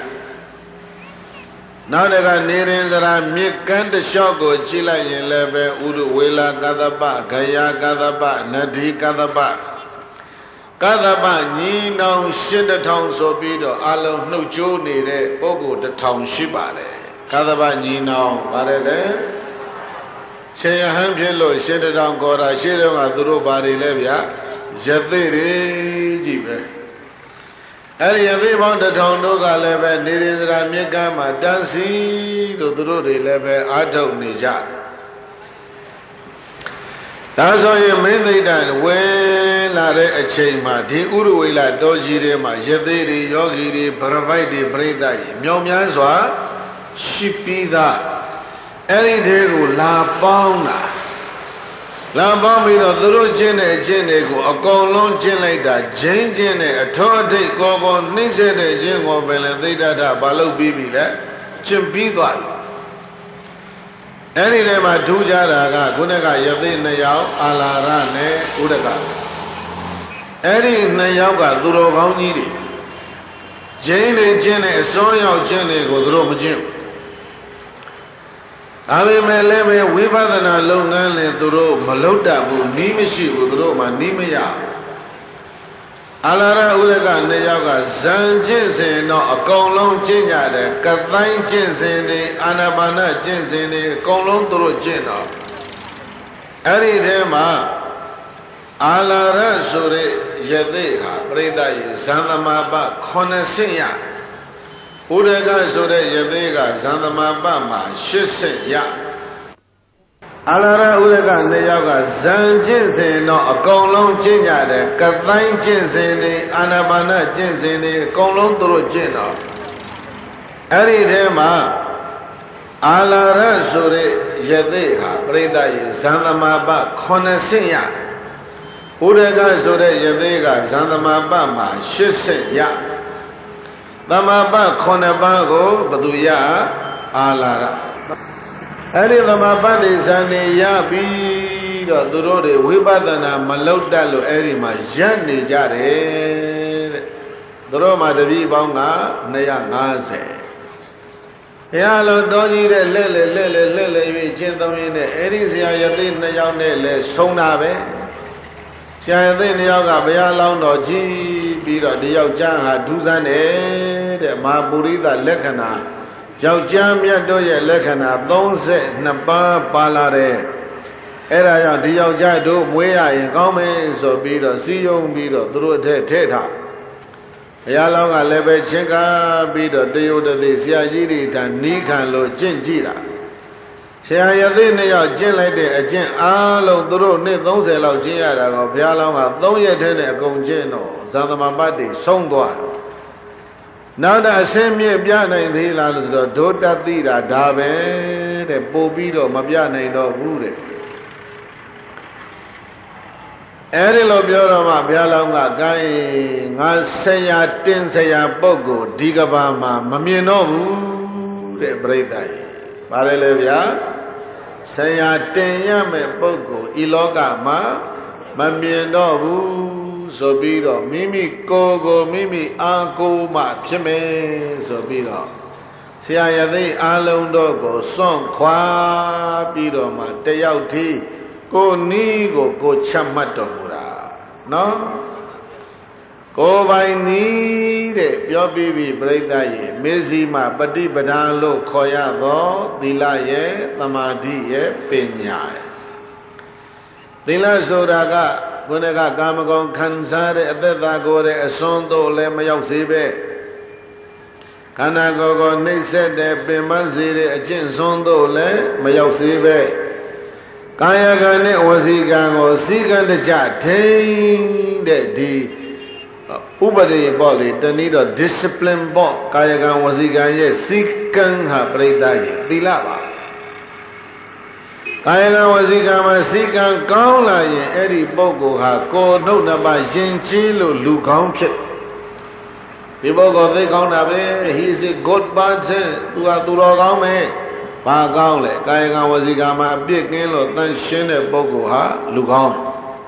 နောက်တကနေရင်စရာမြစ်ကမ်းတစ်လျှောက်ကိုကြည့်လိုက်ရင်လည်းပဲဥရဝေလာကသပ္ပဂယာကသပ္ပနဒီကသပ္ပကသဗ္ဗညီနောင်8000ဆိုပြီးတော့အလုံးနှုတ်ကြိုးနေတဲ့ပုဂ္ဂိုလ်1000ရှိပါတယ်ကသဗ္ဗညီနောင်ပါတယ်လေရှင်ယဟန်ဖြစ်လို့8000ခေါ်တာရှေ့တော့ကသူတို့ဘာတွေလဲဗျာယသိတွေကြီးပဲအဲ့ဒီယသိပေါင်း1000တို့ကလည်းပဲနေရစရာမြစ်ကမ်းမှာတန်းစီလို့သူတို့တွေလည်းပဲအာထုတ်နေကြဒါဆိုရင်မင်းသိတဝင်လာတဲ့အချိန်မှာဒီဥရဝေလတော်ကြီးထဲမှာယသိတွေယောဂီတွေဗရပိုက်တွေပြိဿကြီးမြောင်များစွာရှိပြီးသားအဲ့ဒီတဲကိုလာပေါင်းတာလာပေါင်းပြီးတော့သူတို့ကျင့်တဲ့အကျင့်တွေကိုအကုန်လုံးကျင့်လိုက်တာဂျင်းကျင့်တဲ့အထောအထိတ်ကောကောနှိမ့်ဆက်တဲ့ကျင့်ကိုပဲလေသိတ္တဘာလို့ပြီးပြီလဲကျင့်ပြီးသွားပြီအဲ့ဒီထဲမှာထူးခြားတာကခုနကယသိ2ယောက်အာလာရနဲ့ဥဒကအဲ့ဒီ2ယောက်ကသူတော်ကောင်းကြီးတွေဂျင်းတွေကျင့်တဲ့အစွန်းရောက်ကျင့်တွေကိုသူတို့မကျင့်ဘူးဒါပေမဲ့လည်းပဲဝိပဿနာလုပ်ငန်းလည်းသူတို့မလုပ်တတ်ဘူးနီးမရှိဘူးသူတို့မှနီးမရအာလာရဥဒက2ယောက်ကဇံကျင့်စဉ်တော့အကုန်လုံးကျင့်ကြတယ်ကတိုင်းကျင့်စဉ်တွေအာနာပါနကျင့်စဉ်တွေအကုန်လုံးသူတို့ကျင့်တော့အဲ့ဒီထဲမှာအာလာရဆိုတဲ့ယသိဟာပြိဿရေဇံသမပ80ရဥဒကဆိုတဲ့ယသိကဇံသမပမှာ80ရအာလာရဥဒက2ယောက်ကဇံကျင့်စဉ်တော့အကုန်လုံးကျင့်ကြတယ်ကတိုင်းကျင့်စဉ်တွေအာနာပါနကျင့်စဉ်တွေအကုန်လုံးသူတို့ကျင့်တော့အဲ့ဒီထဲမှာအာလာရဆိုတဲ့ယသိဟာပြိဿရေဇံသမပ80ရဥဒကဆိုတဲ့ယသိကဇံသမပမှာ80ရသမပ9ပါးကိုဘသူရအာလာရအဲ့ဒီသမပတိဇံနေရပြီးတော့သူတို့တွေဝိပဿနာမလုပ်တတ်လို့အဲ့ဒီမှာရပ်နေကြတယ်တဲ့သူတို့မှာတပည့်ပေါင်းက250ဘုရားလုံးတော်ကြီးတဲ့လဲ၍ကျင့်သုံးရင်းနဲ့အဲ့ဒီဆရာယသိ2ယောက်နဲ့လဲဆုံးတာပဲဆရာယသိ2ယောက်ကဘုရားလောင်းတော်ကြီးပြီးတော့ဒီယောက်ျားဟာဒုစမ်းတယ်တဲ့မဟာပုရိသလက္ခဏာယောက်ျားမြတ်တို့ရဲ့လက္ခဏာ32ပါးပါလာတယ်အဲ့ဒါကြောင့်ဒီယောက်ျားတို့မွေးရရင်ကောင်းမယ်ဆိုပြီးတော့စီယုံပြီးတော့သူတို့အထက်ထဲထားဘုရားလောင်းကလည်းပဲချင်းကားပြီးတော့တယုတ်တသိဆရာကြီးတွေထံနီးခံလို့ကျင့်ကြည့်တာဆရာယသိ2ယောက်ကျင့်လိုက်တဲ့အကျင့်အားလုံးသူတို့နှစ်30လောက်ကျင့်ရတာတော့ဘုရားလောင်းက3ရက်ထဲနဲ့အကုန်ကျင့်တော့ဇာသမပတ်တွေဆုံးသွားတယ်နောက်တော့အစင်းမြင့်ပြနိုင်သေးလားလို့ဆိုတော့ဒုတသိတာဒါပဲတဲ့ပို့ပြီးတော့မပြနိုင်တော့ဘူးတဲ့အဲ့ဒီလိုပြောတော့မှဘုရားလောင်းကကိုင်းငါဆရာတင်ဆရာပုဂ္ဂိုလ်ဒီကဘာမှာမမြင်တော့ဘူးတဲ့ပြိဿရေပါတယ်လေဗျာဆရာတင်ရမယ့်ပုဂ္ဂိုလ်ဤလောကမှာမမြင်တော့ဘူးဆိုပြီးတော့မိမိကိုယ်ကိုမိမိအာကိုမှဖြစ်မယ်ဆိုပြီးတော့ဆရာယသိအားလုံးတို့ကိုစွန့်ခွာပြီးတော့မှတယောက်တည်းကိုနီးကိုချမှတ်တော်မူတာနော်ကိုပိုင်နီးတဲ့ပြောပြီးပြီပြိဿရေမေဇီမပฏิပဒါလို့ခေါ်ရသောသီလရဲ့သမာဓိရဲ့ပညာရဲ့သီလဆိုတာကခုနကကာမဂုဏ်ခံစားတဲ့အသက်သာကိုယ်ရဲ့အစွန်းတို့လည်းမရောက်စေပဲခန္ဓာကိုယ်ကိုနှိမ့်ဆက်တဲ့ပင်ပန်းစေတဲ့အကျင့်စွန်းတို့လည်းမရောက်စေပဲကာယကံနဲ့ဝစီကံကိုစီကံတကြထိန်းတဲ့ဒီဥပဒေပေါ့လေတနည်းတော့ discipline ပေါ့ကာယကံဝစီကံရဲ့စီကံဟာပြိဿရေသီလပါကာယကံဝစီကံမှာစီကံကောင်းလာရင်အဲ့ဒီပုဂ္ဂိုလ်ဟာကိုယ်နှုတ်နှစ်ပါးယဉ်ကျေးလို့လူကောင်းဖြစ်ဒီပုဂ္ဂိုလ်သိကောင်းတာပဲ he is a good person သူဟာသူတော်ကောင်းပဲဘာကောင်းလဲကာယကံဝစီကံမှာအပြစ်ကင်းလို့တန်ရှင်းတဲ့ပုဂ္ဂိုလ်ဟာလူကောင်း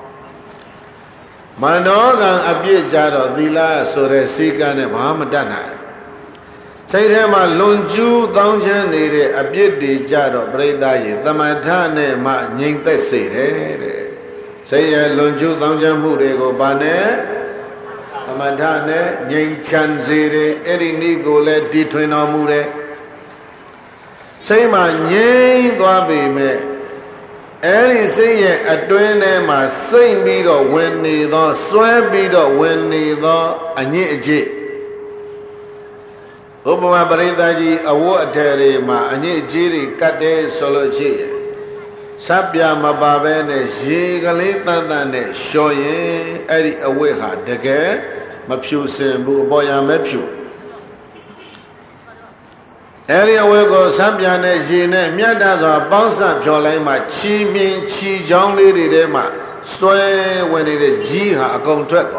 မနောကံအပြစ်ကြတော့သီလဆိုတဲ့စီကံနဲ့ဘာမှမတတ်နိုင်စိတ်ထဲမှာလွန်ကျူးတောင်းချမ်းနေတဲ့အပြစ်တွေကြတော့ပြိဿရေသမထနဲ့မှငြိမ်သက်စေတယ်တဲ့စိတ်ရဲ့လွန်ကျူးတောင်းချမ်းမှုတွေကိုဘာနဲ့သမထနဲ့ငြိမ်ချမ်းစေတယ်အဲ့ဒီနည်းကိုလည်းတည်ထွင်တော်မူတယ်စိတ်မှာငြိမ်သွားပြီမဲ့အဲ့ဒီစိတ်ရဲ့အတွင်းထဲမှာစိတ်ပြီးတော့ဝင်နေသောစွဲပြီးတော့ဝင်နေသောအညစ်အကြေးဥပမာပရိသတ်ကြီးအဝတ်အထည်တွေမှာအညစ်အကြေးတွေကတ်တယ်ဆိုလို့ရှိရင် Sabya Mababene, Jigalita, Shoye, Eddie Aweha, Dege, Mapusin, Boya Mepu. Eddie Awego, Sabiane, Jine, Miadaza, Bansa, Jolema, Chi Min, Chi Jong Lady Dema, Soy when it is Jiha, a contract.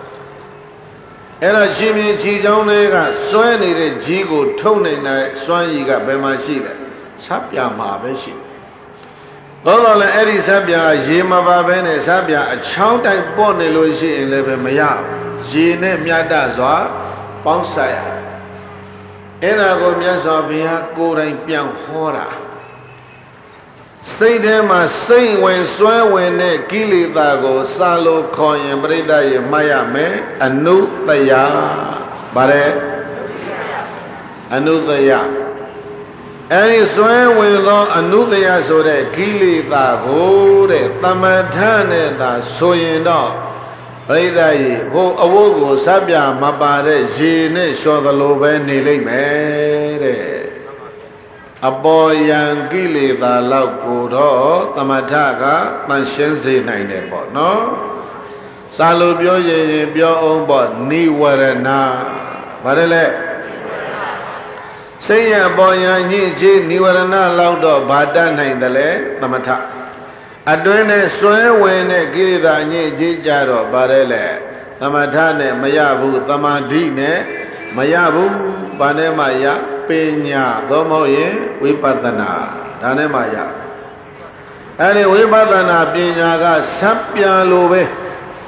Era Chi Min, Chi Jong Lega, Soy needed Jigo, Tony, Soyiga, Bemashida, Sabya Mabeshi. Though Eddie Sabia, Jima Babene Sabia, a child I born in Lucy in Levemaya, Jine Miadaza, Bonsaya. Enago Miasabia, Goran Pian Hora. Say them a say when swear when they kill it, go, Salo, Coin, Breda, Maya, me, and no, the ya, Bare, and no, the ya. And swear when Lord Anudia so that Kili the Hode, Tamatane, the Soyenda, Reda, Ho Awogo, Sabia, Mabare, Jine, show the Lobe, Nili Mere. A boy young Gili the Lauko, Tamataga, Manshenzi Nine, no? Salubio, Bio, but Ni Warena, Varele. Say a boy, Niwarana Laudo, Bada Naindale, Namata. Adwene swear when a Gida Niji Jaro, Barele, Tamatane, Mayabu, Tamadine, Mayabu, Banemaya, Pena, Domoye, Wipatana, Danemaya. And Wipatana, Pena, Sapia Lobe.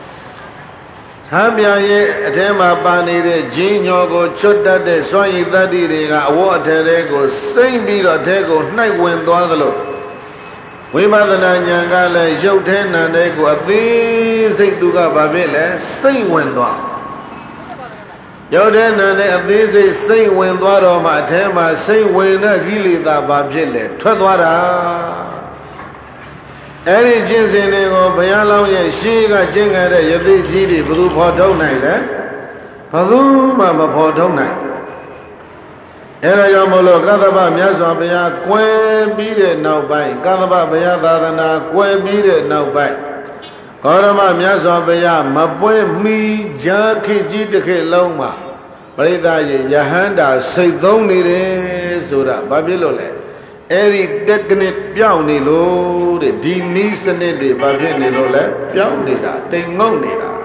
Sabia ye Tema Bani de Gino Chota de Soy Daddy, water ego, same beat or tego, night wind dwagalo. We mother Nanyangale, Joten and ego, these Duga Babele, same wind dwag. Joden and these same wind dwag, my tema, same wind, Gili da Babjele, Twadwara. Any jeans in ego, Bayalo, she got jinga, Yadi Gidi, Blue Potona, Pazuma Potona. Era Yamolo, Gadaba, Miazabia, Que beat it now by Gadaba Bayadana, Que beat it now by Gorama Miazabia, Mabwe me, Jaki Jideke Loma, Breda Yahanda, say don't need it, Sura, Babilole. Every definite Piauni lo, the Dinis and the Babinilo, Piaunida, Tingonida.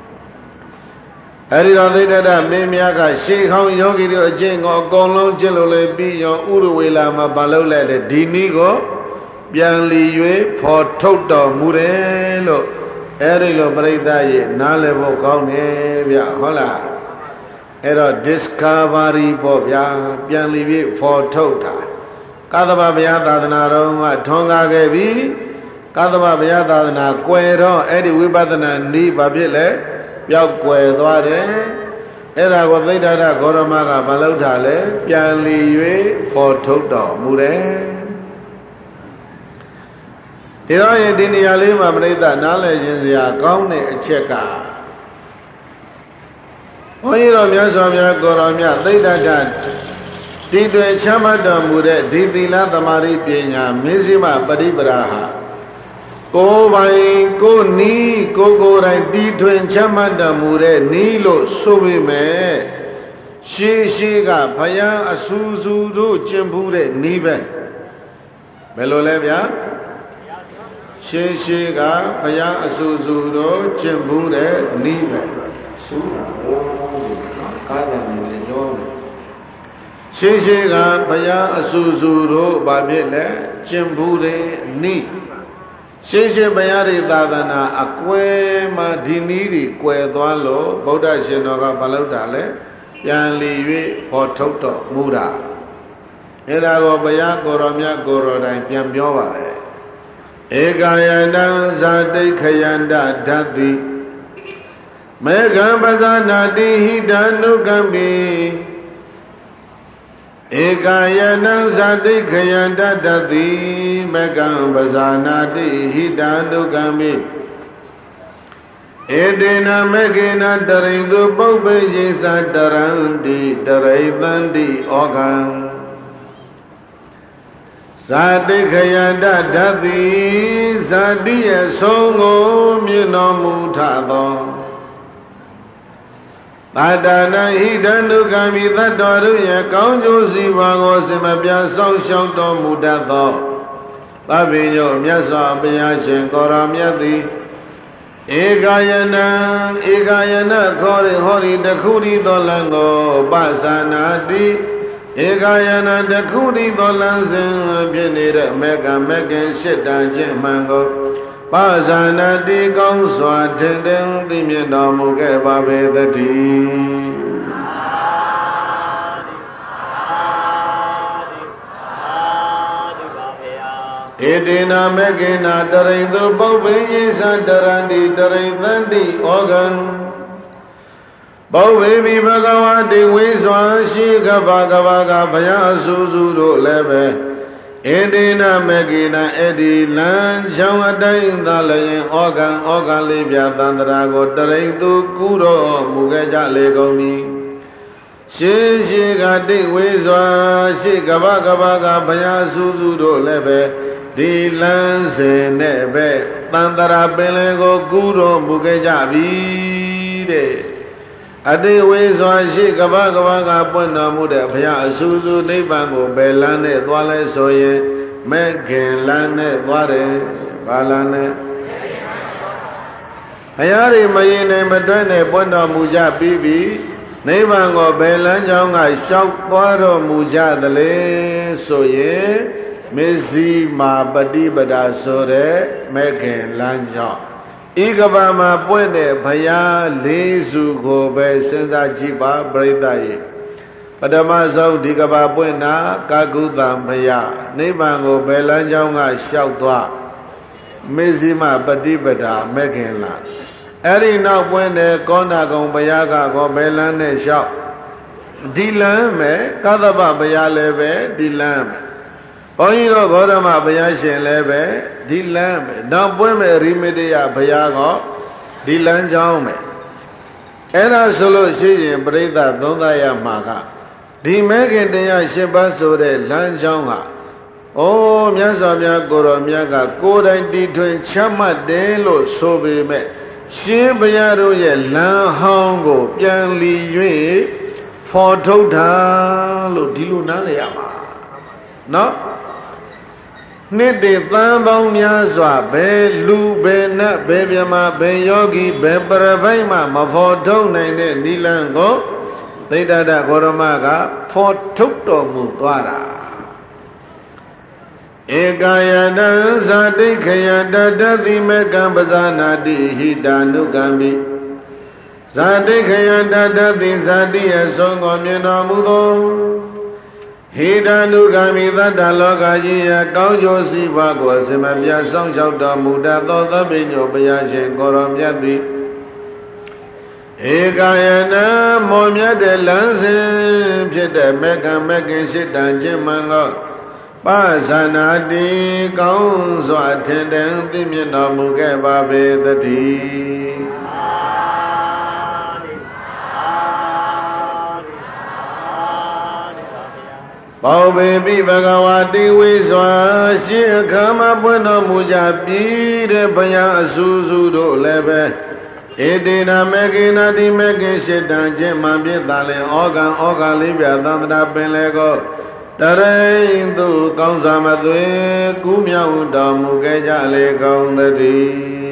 Harida Leda, Mimiaga, she how yogi or jing or golon jello be your Uruwela Mabalola, the Dinigo, Bianli Yue, for Toto Murelo, Erilo Breda, Nalevo Gone, Hola, Era Discovery Bobia, Bianli for Tota. Kadaba Bayadana Roma, Tonga Gabi, Kadaba Bayadana, Quero, Eddie Wibadana, Ni Babile, Yaque Dwade, Era Godada, Goramaga, Balotale, Pianli Yue, for Toto, Mure. Here in Yalima Breda, knowledge is ya Gone Cheka. Oiro Yasomia Goromia, they that. Didwe Chamada Mure, Didila Tamari Pena, Mizima Badibraha. Go by go ni, go right, Didwe Chamada Mure, Nilo, Subime, Shiga, Paya, Asuzu, Chimpure, Nibe. Belolevia? Shiga, Paya, Asuzu, Chimpure, Nibe. Shiga, Paya, Asuzuro, Babile, Chimbure, Ni. Shishi Bayari Dadana, Aque Madiniri, Quedwalo, Boda Shinoga Balotale, Yanli, Pototo, Mura. Erago Baya, Goromia, Goroda, Piambiovare. Egayana, Zade, Kayanda, Dadi. Megambazana, Hidanu Gambi. Egayana Zadi Kayanda Dadi Megam Bazana Di Hidanu Gami Edina Megina Darindu Bobe Yesa Darandi Daraidandi Ogam Zati khayanda dati Zati songo mino mutado Adana hidanu kami tatoru ya kaunjo sivago simapya saushauto mutado Babinyo myasa piyashin koramyati Ekayana kori hori dakuri dolango Basanati Ekayana dakuri dolansin Pinire mega shita jimango Basanati kauswa tenden Dimyenda muke babedati Edina megina darindu baubeisa darandi darindandi organ Baubebi bhagavati wiswa shika bhagavaga bhaya suzuru lebe Edina megina edilan jawadayinda layin organ libya tandrago darindu kuro mugeja legomi Shishikati wiswa shika bhagavaga bhaya suzuru lebe Dilan se nebe Tantara pelego kuro buke jabi de Adi wiswa shi kaba ka punna mude Phaya suzu nibango belane Dwale soye Megen lane dware Balane Hayari mayine madwene punna muja bibi Nibango belan jaunga Shok dwaro muja dale soye Mezi ma badi bada sore megen lanjao Igaba ma puene bhaya lezu gobe senza jiba braidaye Padama zau digaba puena kagutam bhaya Nibango belanjao nga shok dwa Mezi ma badi bada megen lan Eri na puene kona gong bhaya ka go belan ne shok Dilan me kadaba bhaya lebe dilan me Bhayiro Gautama Bhayashin lebe Dilan me Nampwe Rimediya Bhayago Dilan jaun me Era solo shiyin Prita Thundaya Maka Di Megin Deya Shiba Sode Lan jaun ha O Myasa Mya Koro Myaka Kodai Ditwin Chama Delo Sobe me Shin Bhayaro Ye Lan Hongo Pian Li Yue Photota Lo Dilu Nale Yama No Niti Thambang Myaswa Be Lu Be Na Be Vyama Be Yogi Be Paravaima Maphoto Naine Nilango Tidada Goramaga Photokto Mutwara Ekayana Zati Khayanda Dati Mekam Basanati Hidanu Kambi Zati Khayanda Dati Zati Asongo Myena Mudo Hidanu kami tata loka jiya kaunjo siva ko simapya saungshauta muda thoda binyo payashin koramyati Ekayana momyate lansin Pite mekin shitan jimango Pasanati kaunso atenden Dimyena muke babe dati Baubebi Bhagavati wiswa Shikama Puna Muja Pire Bhaya Suzudo Lebe Edina Megina Di Megin Shitan Jima Pitale Organ Libya Tandra Pelego Tarindu Kaunsamatwe Kumya Unda Mukeja Le Kaundati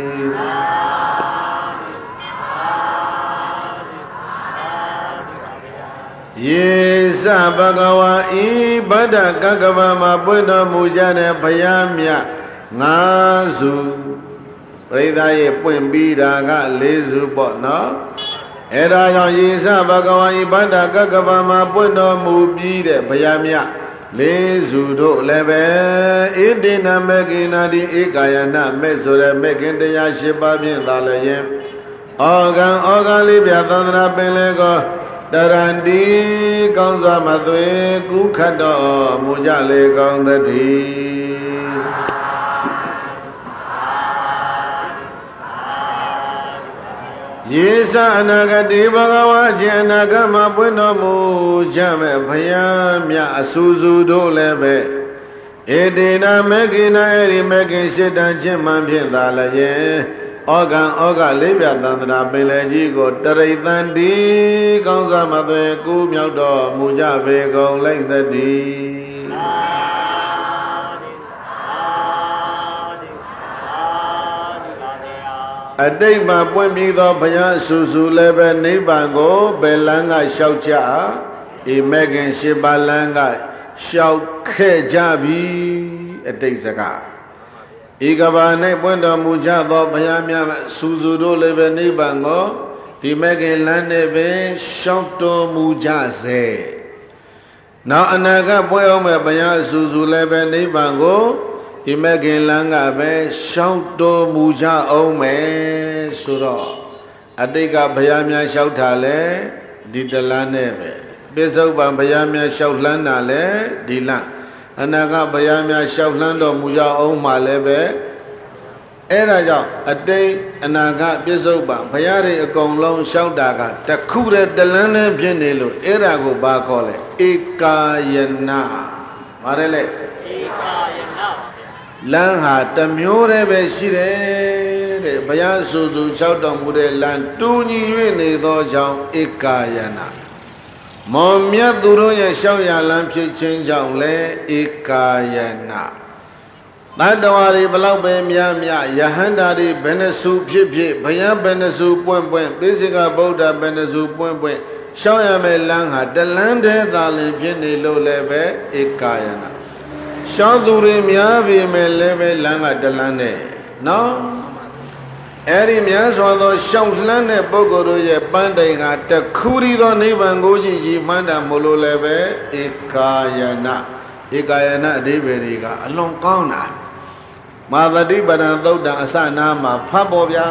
Yesa Bhagava Ibada Kakava Puna Mujane Bhayamya Ngazu Prida Pumbira Ga Lezu Potno Era Yesa Bhagava Ibada Kakava Puna Mubire Bhayamya Lezu Do Lebe Idina Megina Di Ekayana Mesore Megindaya Shiba Bin Dalayen Organ Libya Tandra Pelego Darandi Kaunsa Matwe Kukhato Mujale Kaundati Yesa Anagati Bhagava Janagama Puno Mujame Bhayamya Asuzu Do Lebe Edina Megina Eri Megin Shidan Jimman Pindalaye Oga Libya Dandra Bileji go Taritandi Gonza Mother Gumyodo Mujabe go like the D. A day my point be the Paya Susu Lebe Nibango Belanga Shaucha E Megan Shibalanga Shau Kejabi a day Saka Igabane Puenda Mujado Payamia Suzudo Lebe Nibango E Megan Landebe Shauto Mujaze Now Anaga Poyome Paya Susu Lebe Nibango Imagine langa be shauto muja ome suro adika bayamya shautale didalane be besauba bayamya shautlana le dilan anaga bayamya shautlando muja oma le be era jaw adai anaga besauba bayare akong long shauta ka takhu de dalan ne phit ne lo era ko ba kho le ekayana mare le ekayana Langa Tamure Beshire, Bayan Suzu, Chowdom Bude Land, Tuni Nido Jong Ikayana. Momia Duroya Shawya Lampi change on Le Ikayana. Nadawari Balabe Miamia, Yahandari, Benesu Pipi, Bayan Benesu Point Point, Bisiga Boda Benesu Point Point, Shawya Langa, the land head Pini Low Leve Ikayana. Shaduri Miavi me leve langa delane. No? Eri Miaswado Shautlane Bogoroye Bandinga, the Kurido Nibangoji Manda Molo leve Ikayana. Ikayana Diveriga, along Kona. Mother Dibana Doda Asanama, Pabovia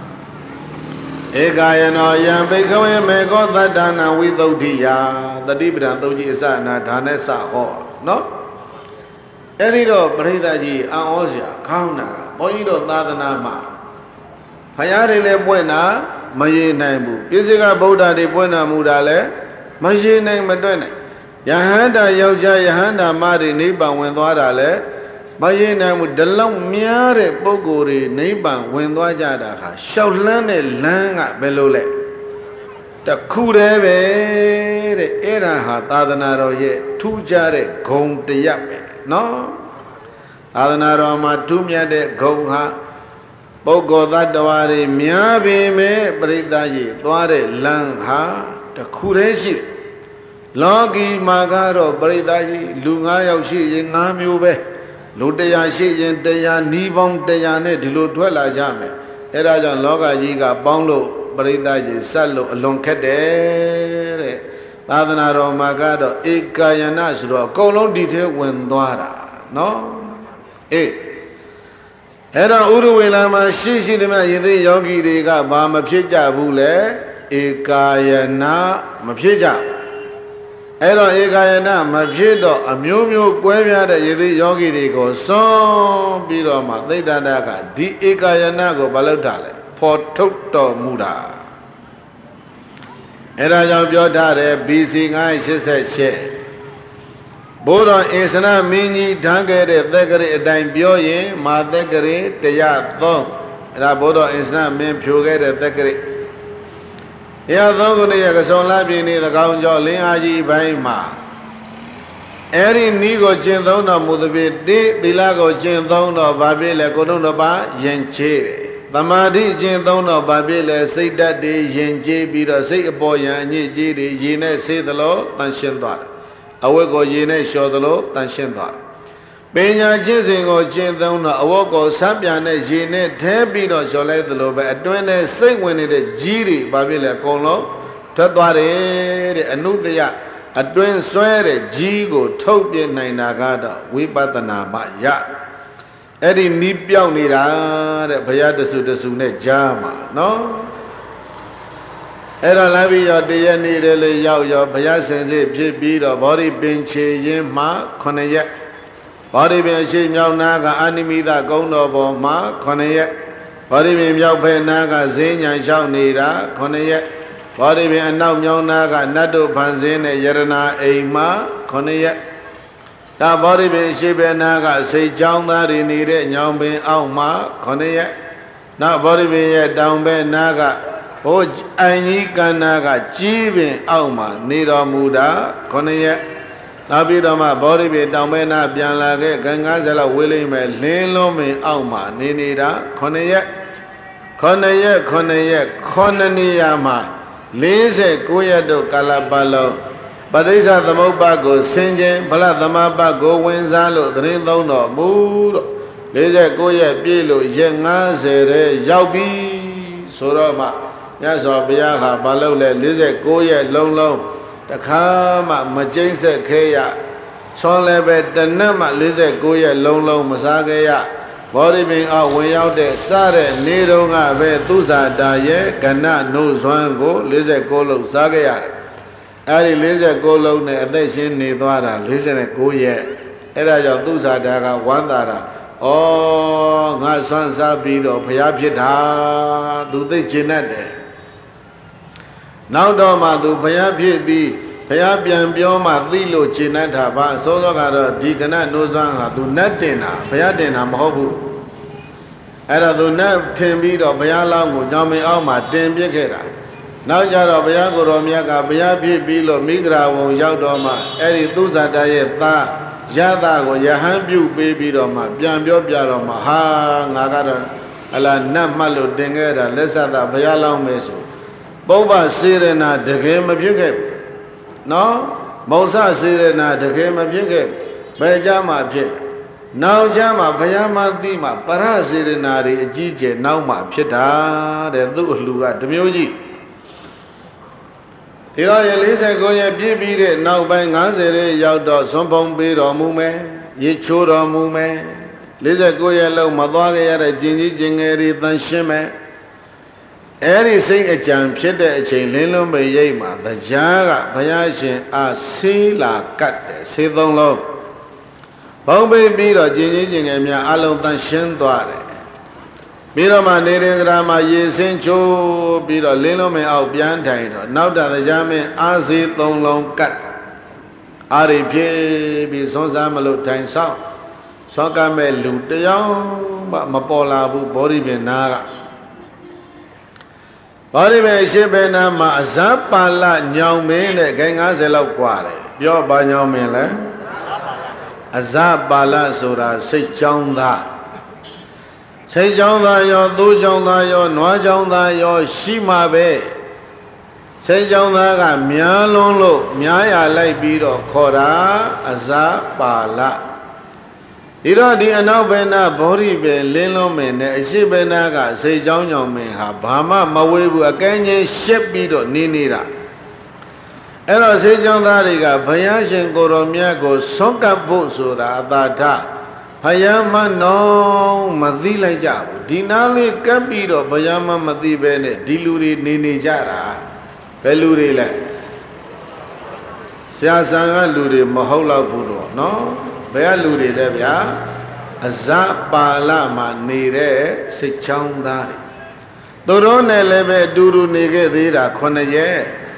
Ikayana Yambekawe Mego Dana without Dia, the Dibra Doji Sana, Danesa Ho. No? Erido Bridaji, Aosia, Kauna, Boido Dadanama Payare Buena, Maye Naibu, Pisiga Boda de Buena Mudale, Maye Name Madone, Yahanda Yoja Yahanda Mari Niba Wendwale, Maye Name Dalam Miare Bogori, Niba Wendwajada, Shaulane Langa Belole. The Kureve, the Era Tadanaro ye, Tujare, Gong de Yape. No, Adanaro Matumia de Gongha Bogo that Dawari Miabi me Bridaji, Dware Langha, the Kureshi Logi Magaro Bridaji, Lungayoshi, Namube, Ludeyashi, Deya, Nibong Deyane, Dilutwella Jame, Erajan Loga Yiga, Bonglo, Bridaji, Salo, Lonkede. Adanaro Magado, Ikayanasro, Colon detail when Dwara, no? Era Uruwilama, Shishi de Mayidi Yogi Riga, Bama Pija Bule, Ikayana, Mapija. Era Ikayana, Mapido, a Mumu, Guevia, the Yidi Yogi Rigo, so Bidoma, they Danaga, Di Ikayanago Balotale, for Toto Muda. Era Young Yodare, BC I, she said, she. Bodo Isana Mini, Dangere, Thegare, Dime Bioye, Ma Thegare, Teya Thong. Era Bodo Isana Min Pugate, Thegare. Here Thonguni Yagason Labini, the Gaunjo, Lingaji, Baima. Eri Nigo Jindona Mudabi, Dilago Jindona, Babile, Kodunaba, Yenche. Tamadi Jindono Babile say that day Yenji be the say a boy and Yiji, Yene say the law, Tanshindar. Awego Yene show the law, Tanshindar. Benya Jizing or Jindono, Awoko Sabiane, Yene, Tebido, Jole the law, but doing a say when it is Jiri, Babile Colo, Tabare, Anudia, a doing swear, Jigo, Topian Nainagada, we batana, but ya. Eddie Nipiao Nira, the Payadasu de Sune Jama, no? Era Lavi or Diani Rele Yao, your Payasense, Pibida, Body Benche, Yema, Conayet, Body Benche, Yao Naga, Animida, Gondo, Ma, Conayet, Body Ben Yao Penaga, Zenya, Yao Nira, Conayet, Body Ben now Yao Naga, Nado Panzene, Yerana, Ema, Conayet. ဒါဘောဓိပင်ရှိပဲနာကစိတ်ကြောင်းသားတွေနေတဲ့ညောင်ပင်အောက်မှာ9ရက်နောက်ဘောဓိပင်ရဲ့တောင်ဘက်နာကဟိုအင်ကြီးကန္နာကကြီးပင်အောက်မှာနေတော်မူတာ9ရက်နောက်ပြီးတော့မှဘောဓိပင်တောင်ဘက်နာပြန်လာခဲ့ဂန်90လောက်ဝေးလိမ့်မယ်လင်းလုံးပင်အောက်မှာနေနေတာ9ရက်9ရက်9နေရာမှာ49ရက်တို့ကာလပတ်လုံးပဋိစ္စသမုပ္ပါကိုဆင်ခြင်ဗလသမပတ်ကိုဝင်စားလို့သတင်းသုံးတော်မူတော့49ရက်ပြည့်လို့ရက်50တဲ့ရောက်ပြီဆိုတော့မှမြတ်စွာဘုရားဟာဘာလို့လဲ49ရက်လုံးလုံးတခါမှမကျိမ့်ဆက်ခဲရဆွမ်းလည်းပဲတနတ်မှ49ရက်လုံးလုံးမစားခဲရဘောဓိပင်အောက်ဝင်ရောက်တဲ့စတဲ့နေတုန်းကပဲသူဇာတာရဲ့ကဏနှုတ်ဇွမ်းကို49လုံးစားခဲ့ရတယ်အဲဒီ49လုံးနဲ့အသက်ရှင်နေသွားတာ49ရက်အဲ့ဒါကြောင့်သူဇာတာကဝမ်းသာတာဩငါဆွမ်းစားပြီးတော့ဘုရားဖြစ်တာသူသိကျင်တတ်တယ်နောက်တော့မှသူဘုရားဖြစ်ပြီးဘုရားပြန်ပြောမှသိလို့ကျင်တတ်တာပါအစိုးရကတော့ဒီကဏနှုတ်ဇွမ်းဟာသူနတ်တင်တာဘုရားတင်တာမဟုတ်ဘူးအဲ့ဒါသူနတ်ထင်ပြီးတော့ဘုရားလောင်းကိုညောင်မင်းအောက်မှာတင်ပြခဲ့တာနောက်ကြတော့ဘုရားကိုယ်တော်မြတ်ကဘုရားဖြစ်ပြီးလို့မိဂရာဝုံရောက်တော့မှအဲ့ဒီသူဇာတရဲ့သားရသကိုယဟန်ပြုပေးပြီးတော့မှပြန်ပြောပြတော့မှဟာငါကတော့အလားနတ်မှတ်လို့တင်ခဲ့တာလက်ဆက်သာဘုရားလောင်းမယ်ဆိုပုဗ္ဗစေရနာတကယ်မဖြစ်ခဲ့ဘူးနော်မောဇစေရနာတကယ်မဖြစ်ခဲ့ဘယ်ကြမှာဖြစ်နောက်ကြမှာဘုရားမသိမှပရစေရနာတွေအကြီးကျယ်နောက်မှဖြစ်တာတဲ့သူ့အလှကတမျိုးကြီးဒီတော့ရ49ရက်ပြည့်ပြီးတဲ့နောက်ပိုင်း50ရက်ရောက်တော့ဇွန်ဖုံပေးတော်မူမယ်ရေချိုးတော်မူမယ်49ရက်လုံးမသွားခဲ့ရတဲ့ကျင်ကြီးကျင်ငယ်တွေတန်ရှင်းမယ်အဲ့ဒီစိတ်အကြံဖြစ်တဲ့အချိန်လင်းလုံးပိရိပ်မှာတရားကဘုရားရှင်အားဆေးလာကတ်တယ်ဆေး3လုံးဘုံပိပြီးတော့ကျင်ကြီးကျင်ငယ်များအလုံးတန်ရှင်းသွားတယ်ပြီးတော့မှနေရင်ကရာမှာရေစင်းချိုးပြီးတော့လင်းလုံးမင်းအောက်ပြန်ထိုင်တော့နောက်တာတရားမင်းအားစေး3လုံးကတ်အားရဖြစ်ပြီးစွန်းစားမလို့ထိုင်ဆောင်စောကမဲ့လူတယောက်မှမပေါ်လာဘူးဘောဓိပင်နာကဘောဓိပင်ရှိပင်နာမှာအဇပါလညောင်မင်းနဲ့ခိုင်90လောက်กว่าတယ်ပြောဘာညောင်မင်းလဲအဇပါလဆိုတာစိတ်ကြောင်းသားစိတ်ကြောင်းသားရောသိုးကြောင်းသားရောနွားကြောင်းသားရောရှိမှပဲစိတ်ကြောင်းသားကများလွန်းလို့များရလိုက်ပြီးတော့ခေါ်တာအဇပါလဒီတော့ဒီအနောက်ဘက်နာဘောဓိပင်လင်းလုံးမင်းနဲ့အရှိဘက်နာကစိတ်ကြောင်းကြောင့်မင်းဟာဘာမှမဝေးဘူးအကဲချင်းရှက်ပြီးတော့နေနေတာအဲ့တော့စိတ်ကြောင်းသားတွေကဘုရားရှင်ကိုယ်တော်မြတ်ကိုဆွန့်ကပ်ဖို့ဆိုတာအသာထဘုရားမနောမသိလိုက်ကြဘူးဒီနားလေးကပ်ပြီးတော့ဘုရားမသိပဲနဲ့ဒီလူတွေနေကြတာဘယ်လူတွေလဲဆရာဆန်ကလူတွေမဟုတ်တော့ဘူးတော့နော်ဘယ်ကလူတွေလဲဗျာအဇပါလမှာနေတဲ့စိတ်ချောင်းသားတွေသူတို့နဲ့လည်းပဲအတူတူနေခဲ့သေးတာ9ရက်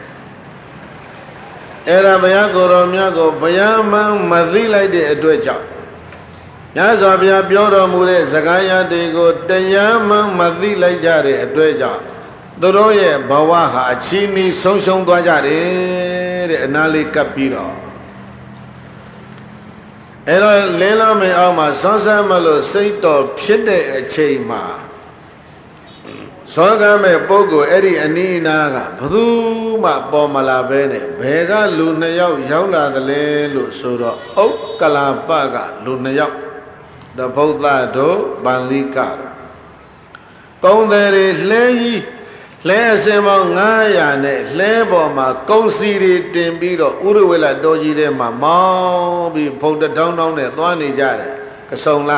အဲ့ဒါဘုရားကိုယ်တော်မြတ်ကိုဘုရားမသိလိုက်တဲ့အတွက်ကြောင့်မြတ်စွာဘုရားပြောတော်မူတဲ့စကားရတွေကိုတရားမသိလိုက်ကြတဲ့အတွက်ကြောင့်သူတို့ရဲ့ဘဝဟာအချီးနှီးဆုံးရှုံးသွားကြတယ်တဲ့အနာလေးကပ်ပြီးတော့အဲ့တော့လင်းလုံးမင်းအောက်မှာဆွမ်းဆမ်းမလို့စိတ်တော်ဖြစ်တဲ့အချိန်မှာသောကမဲ့ပုဂ္ဂိုလ်အဲ့ဒီအနိနာကဘယ်သူမှပေါ်မလာပဲနဲ့ဘယ်ကလူ2ယောက်ရောက်လာသလဲလို့ဆိုတော့ဥက္ကလာပကလူ2ယောက်တဗုဒ္ဓတို့ပန္လိကကုံတယ်တွေလှဲကြီးလှဲအစင်ပေါင်း900နဲ့လှဲပေါ်မှာကုံစီတွေတင်ပြီးတော့ဥရဝေလတော်ကြီးထဲမှာမောင်းပြီးဖုန်တောင်းနဲ့သွားနေကြတယ်ကဆုံလ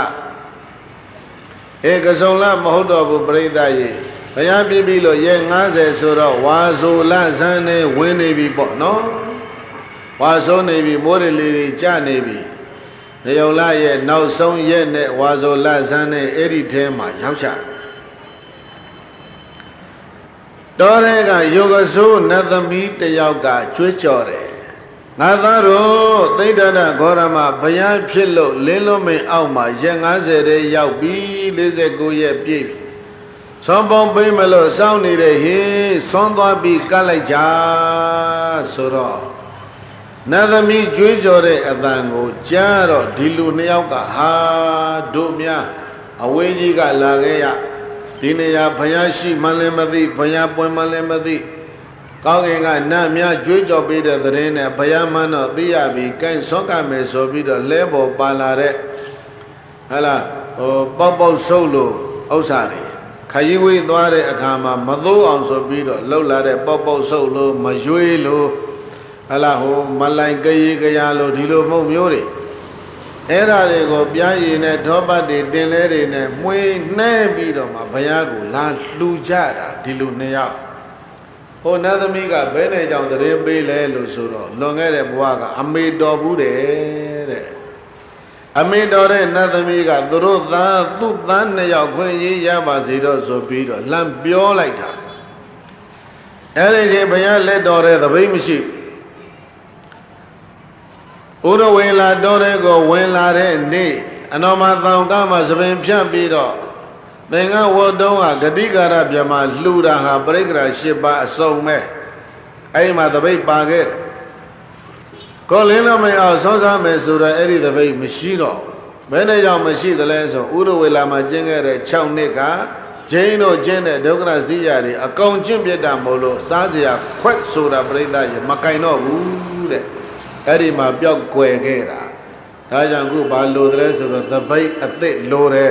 ကဆုံလမဟုတ်တော့ဘူးပြိဿရေဘုရားပြပြီးလို့ရဲ90ဆိုတော့ဝါဆိုလဇန်းနဲ့ဝင်နေပြီပေါ့နော်ဝါဆိုနေပြီမိုးရလေးတွေကျနေပြီနေုံလရဲ့နောက်ဆုံးရက်နဲ့ဝါဆိုလဇန်းနဲ့အဲ့ဒီထဲမှာရောက်ချတော်တဲ့ကယောဂဆိုးနတ်သမီးတယောက်ကကြွေးကြော်တယ်ငါသားတို့သိဒ္ဓတဂေါရမဘုရားဖြစ်လို့လင်းလုံးမင်းအောက်မှာရက်50တဲ့ရောက်ပြီ49ရက်ပြည့်ပြီသွန်ပုံပိမလို့စောင့်နေတဲ့ဟင်းသွန်သွားပြီးကတ်လိုက်ကြဆိုတော့နတ်သမီးကြွေးကြော်တဲ့အတန်ကိုကြားတော့ဒီလူနှစ်ယောက်ကဟာတို့များအဝေးကြီးကလာခဲ့ရဒီနေရာဘုရားရှိမှလည်းမသိဘုရားပွင့်မှလည်းမသိကောင်းကင်ကနတ်များကြွေးကြော်ပေးတဲ့သတင်းနဲ့ဘုရားမှန်းတော့သိရပြီကိုင်းဆော့ကမယ်ဆိုပြီးတော့လဲပေါ်ပါလာတဲ့ဟလာပေါက်ပေါက်ဆုပ်လို့ဥစ္စာတွေခရီးဝေးသွားတဲ့အခါမှာမသိုးအောင်ဆိုပြီးတော့လှုပ်လာတဲ့ပေါက်ပေါက်ဆုပ်လို့မရွေးလို့ဟလာမလိုက်ကြည်ကြရလို့ဒီလိုမှုမျိုးတွေအဲ့ဓာတွေကိုပြားရည်နဲ့ထောပတ်တွေတင်လဲတွေနဲ့မှွေနှဲပြီးတော့မှဘုရားကိုလာလှူကြတာဒီလိုနှစ်ယောက်နတ်သမီးကဘယ်နဲ့ကြောင့်သတင်းပေးလဲလို့ဆိုတော့လွန်ခဲ့တဲ့ဘဝကအမေတော်ဘူးတယ်တဲ့အမေတော်တဲ့နတ်သမီးကသူတို့သားသူ့သားနှစ်ယောက်ခွင့်ရေးရပါစေတော့ဆိုပြီးတော့လမ်းပြောလိုက်တာအဲ့ဒီချိန်ဘုရားလက်တော်တဲ့သပိတ်မရှိဥရဝေလာတော်တဲ့ကိုဝင်လာတဲ့နေ့အနောမသောကမှာသပင်ဖြတ်ပြီးတော့သင်္ကဝတ်တုံးကဂတိကာရပြမလှူတာဟာပရိက္ခရာ၈ပါးအစုံပဲအဲ့မှာသပိတ်ပါခဲ့ကိုလင်းလုံးမအောင်ဆောစားမယ်ဆိုတော့အဲ့ဒီသပိတ်မရှိတော့ဘယ်နဲ့ကြောင့်မရှိသလဲဆိုဥရဝေလာမှာကျင့်ခဲ့တဲ့6နှစ်ကဂျိန်းတို့ကျင့်တဲ့ဒုက္ခရစည်းရတွေအကုန်ကျင့်ပြတာမို့လို့စားစရာခွက်ဆိုတာပြိဿရေမကင်တော့ဘူးတဲ့အဲ့ဒီမှာပျောက်ကွယ်ခဲ့တာဒါကြောင့်ခုဘာလို့တယ်ဆိုတော့သပိတ်အသစ်လိုတယ်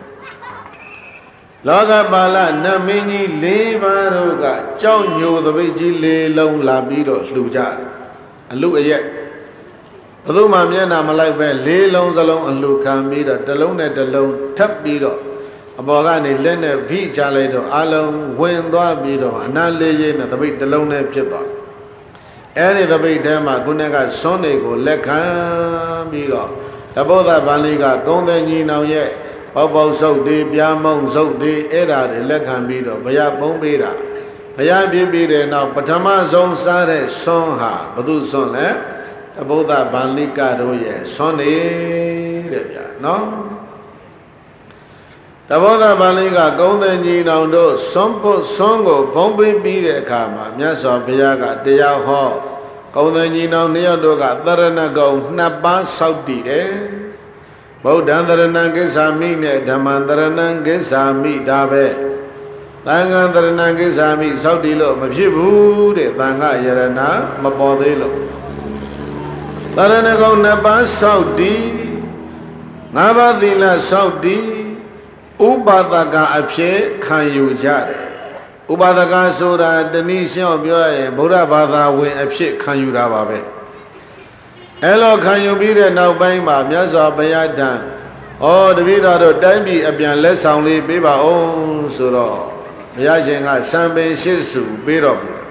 လောကပါဠနတ်မင်းကြီး၄ပါးတို့ကကြောက်ညိုသပိတ်ကြီး၄လုံးလာပြီးတော့လှူကြတယ်အလူအရက်ဘယ်သူမှမျက်နှာမလိုက်ပဲ၄လုံးစလုံးအလူခံပြီးတော့တစ်လုံးနဲ့တစ်လုံးထပ်ပြီးတော့အပေါ်ကနေလက်နဲ့ဖိချလိုက်တော့အလုံးဝင်သွားပြီးတော့အနာလေးရိပ်နဲ့သပိတ်တစ်လုံးနဲ့ဖြစ်သွားအဲ့ဒီသပိတ်ထဲမှာခုနကစွန်းတွေကိုလက်ခံပြီးတော့တဘောဓဗန္လိကကုံတဲ့ညီနောင်ရဲ့ပေါက်ပေါက်ဆုပ်တွေပြားမုံဆုပ်တွေအဲ့ဒါတွေလက်ခံပြီးတော့ဘုရားပုံပေးတာဘုရားပြပြီးတဲ့နောက်ပထမဆုံးစားတဲ့စွန်းဟာဘု து စွန်းလဲတဘောဓဗန္လိကတို့ရဲ့စွန်းနေတဲ့ဗျာနော်တဘောဓဗန္လိကကုံတဲ့ညီနောင်တို့စွန်းဖို့စွန်းကိုပုံပေးပြီးတဲ့အခါမှာမြတ်စွာဘုရားကတရားဟောကုံတဲ့ညီနောင်နှစ်ယောက်တို့ကသရဏဂုံ2ပါးစောက်တည်တယ်ဗုဒ္ဓံတရဏံကိစ္ဆာမိနဲ့ဓမ္မံတရဏံကိစ္ဆာမိဒါပဲသံဃံတရဏံကိစ္ဆာမိစောက်တည်လို့မဖြစ်ဘူးတဲ့သံဃယရဏမပေါ်သေးလို့တရဏဂုံ2ပါးစောက်တည်5ပါးသီလစောက်တည်ဥပါဒကအဖြစ်ခံယူကြတယ်ဥပါဒကဆိုတာတနည်းရှင်းပြောရရင်ဗုဒ္ဓဘာသာဝင်အဖြစ်ခံယူတာပါပဲအဲ့လိုခံယူပြီးတဲ့နောက်ပိုင်းမှာမြတ်စွာဘုရားထံတပည့်တော်တို့တိုင်းပြည်အပြန်လက်ဆောင်လေးပေးပါဦးဆိုတော့ဘုရားရှင်ကစံပင်ရှိစုပေးတော်မူ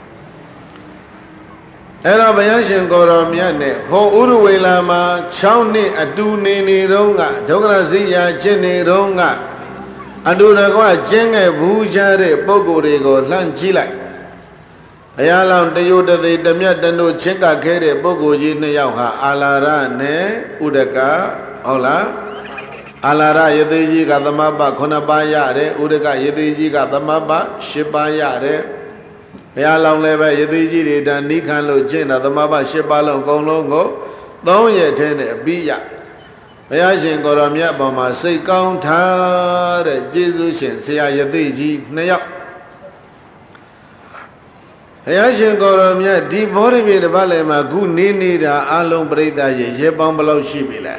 အဲ့တော့ဘုရားရှင်ကိုယ်တော်မြတ်နဲ့ဟောဥရဝေလာမှာ6နှစ်အတူနေတုန်းကဒုက္ခရစည်းရာကျင့်နေတုန်းကအတူတကွကျင့်ခဲ့ဘူးကြတဲ့ပုဂ္ဂိုလ်တွေကိုလှမ်းကြည့်လိုက်ဘုရားလောင်းတယုတသိတမြတ်တနုချင်းကခဲတဲ့ပုဂ္ဂိုလ်ကြီး2ယောက်ဟာအာလာရနဲ့ဥဒကဟုတ်လားအာလာရယသိကြီးကသမဘ9ပါးရတယ်ဥဒကယသိကြီးကသမဘ10ပါးရတယ်ဘုရားလောင်းလည်းပဲယသိကြီးတွေတန်နိခံလို့ကျင့်တာသမဘ10ပါးလုံးအကုန်လုံးကို3ရက်ထဲနဲ့ပြီးရဘုရားရှင်ကိုယ်တော်မြတ်ပေါ်မှာစိတ်ကောင်းထားတဲ့ကျေးဇူးရှင်ဆရာယသိကြီး2ယောက်ဘုရားရှင်ကိုယ်တော်မြတ်ဒီဘောဓိမြေတစ်ပတ်လည်မှာခုနေတာအလုံးပြိဿရဲ့ရေပေါင်းဘယ်လောက်ရှိပြီလဲ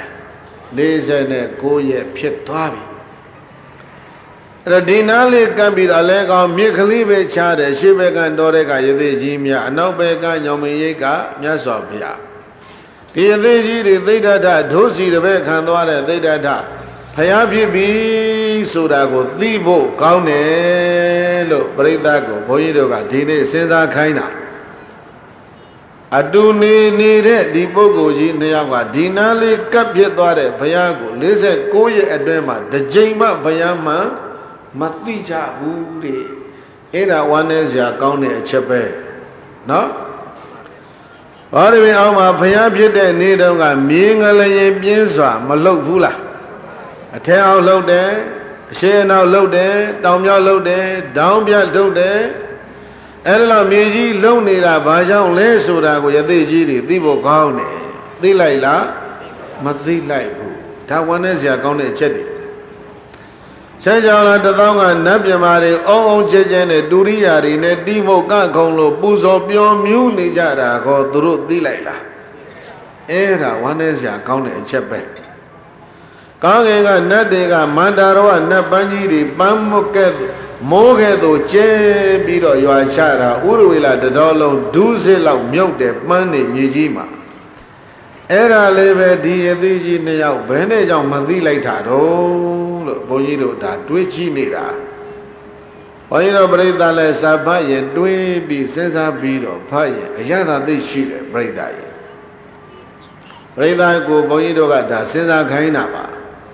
49ရက်ဖြစ်သွားပြီအဲ့တော့ဒီနားလေးကပ်ပြီးတော့အလဲကောင်မြစ်ကလေးပဲချတယ်ရှေ့ဘက်ကတော်တဲ့ကယသိကြီးမြတ်အနောက်ဘက်ကညောင်မင်းရိပ်ကမြတ်စွာဘုရားဒီယသိကြီးတွေသိဒ္ဓထဒုစီတပည့်ခံသွားတဲ့သိဒ္ဓထဘုရားဖြစ်ပြီဆိုတာကိုသိဖို့ကောင်းတယ်လို့ပရိသတ်ကိုဘုန်းကြီးတို့ကဒီနေ့စဉ်းစားခိုင်းတာအတူနေတဲ့ဒီပုဂ္ဂိုလ်ကြီး2ယောက်ကဒီနားလေးကပ်ဖြစ်သွားတဲ့ဘုရားကို49ရက်အတွင်းမှာတစ်ကြိမ်မှဘုရားမှမသိကြဘူးတဲ့အဲ့ဒါဝမ်းနည်းစရာကောင်းတဲ့အချက်ပဲနော်ဘာလို့လဲအောင်မှာဘုရားဖြစ်တဲ့နေ့တုန်းကမြေငလျင်ပြင်းစွာမလှုပ်ဘူးလားအထက်အောင်လှုပ်တယ်အရှေ့အနောက်လှုပ်တယ်တောင်မြောက်လှုပ်တယ်ဒေါင်းပြလှုပ်တယ်အဲ့လိုမြေကြီးလှုပ်နေတာဘာကြောင့်လဲဆိုတာကိုယသိကြီးတွေသိဖို့ကောင်းတယ်သိလိုက်လားမသိလိုက်ဘူးဒါဝမ်းနဲ့စရာကောင်းတဲ့အချက်တွေဆက်ကြောင်လာတသောကနတ်မြမာတွေအုံအုံကျဲကျဲနဲ့ဒုရိယာတွေနဲ့တိမုတ်ကခုံလို့ပူဇော်ပြောမြူးနေကြတာကိုသူတို့သိလိုက်လားအဲ့ဒါဝမ်းနဲ့စရာကောင်းတဲ့အချက်ပဲကောင်းကင်ကနတ်တွေကမန္တာရောနတ်ပန်းကြီးတွေပန်းမုတ်ကဲ့မိုးကဲ့သို့ကျဲပြီးတော့ရွာချတာဥရဝေလာတတော်လုံးဒုစစ်လောက်မြုပ်တဲ့ပန်းနေမြေကြီးမှာအဲ့ဒါလေးပဲဒီအသေးကြီးနှစ်ယောက်ဘယ်နဲ့ကြောင့်မသိလိုက်တာတော့လို့ဘုန်းကြီးတို့ဒါတွေးကြည့်နေတာဘုန်းကြီးတို့ပြိဿလည်းစာဖတ်ရင်တွေးပြီးစဉ်းစားပြီးတော့ဖတ်ရင်အရသာသိရှိတယ်ပြိဿရဲ့ပြိဿကိုဘုန်းကြီးတို့ကဒါစဉ်းစားခိုင်းတာပါ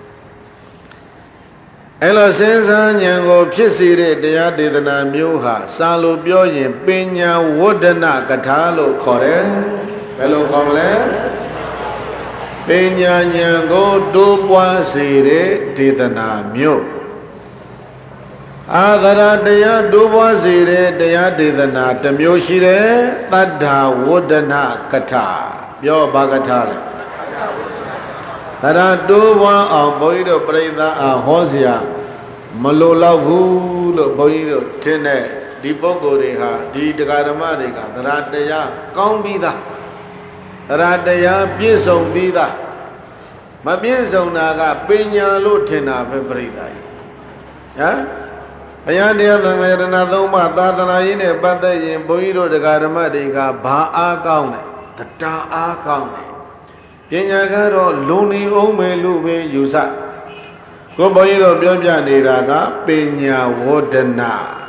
အဲ့လိုစဉ်းစားဉာဏ်ကိုဖြစ်စေတဲ့တရားဒေသနာမျိုးဟာစာလို့ပြောရင်ပညာဝဒနာကထာလို့ခေါ်တယ်ဘယ်လိုခေါ်မလဲပညာဉာဏ်ကိုတိုးပွားစေတဲ့ဒေသနာမျိုးအာသရတရားတိုးပွားစေတဲ့တရားဒေသနာတစ်မျိုးရှိတယ်တတ္ထာဝဒနာကထာပြောဘာကထာလဲအဲ့ဒါတိုးပွားအောင်ဘုန်းကြီးတို့ပြိဿအားဟောเสียမလိုတော့ဘူးလို့ဘုန်းကြီးတို့ထင်တဲ့ဒီပုဂ္ဂိုလ်တွေဟာဒီတရားဓမ္မတွေကသရတရားကောင်းပြီးသားသရတရားပြည့်စုံပြီးသားမပြည့်စုံတာကပညာလို့ထင်တာပဲပြိဿကြီးဟမ်ဘုရားတရားသံဃာရဏသုံးပါးသာသနာရေးနဲ့ပတ်သက်ရင်ဘုန်းကြီးတို့တရားဓမ္မတွေကဘာအားကောင်းလဲတရားအားကောင်းတယ်ပညာကတော့လုံနေအောင်မယ်လို့ပဲယူဆကိုဘုန်းကြီးတို့ပြောပြနေတာကပညာဝဒနာ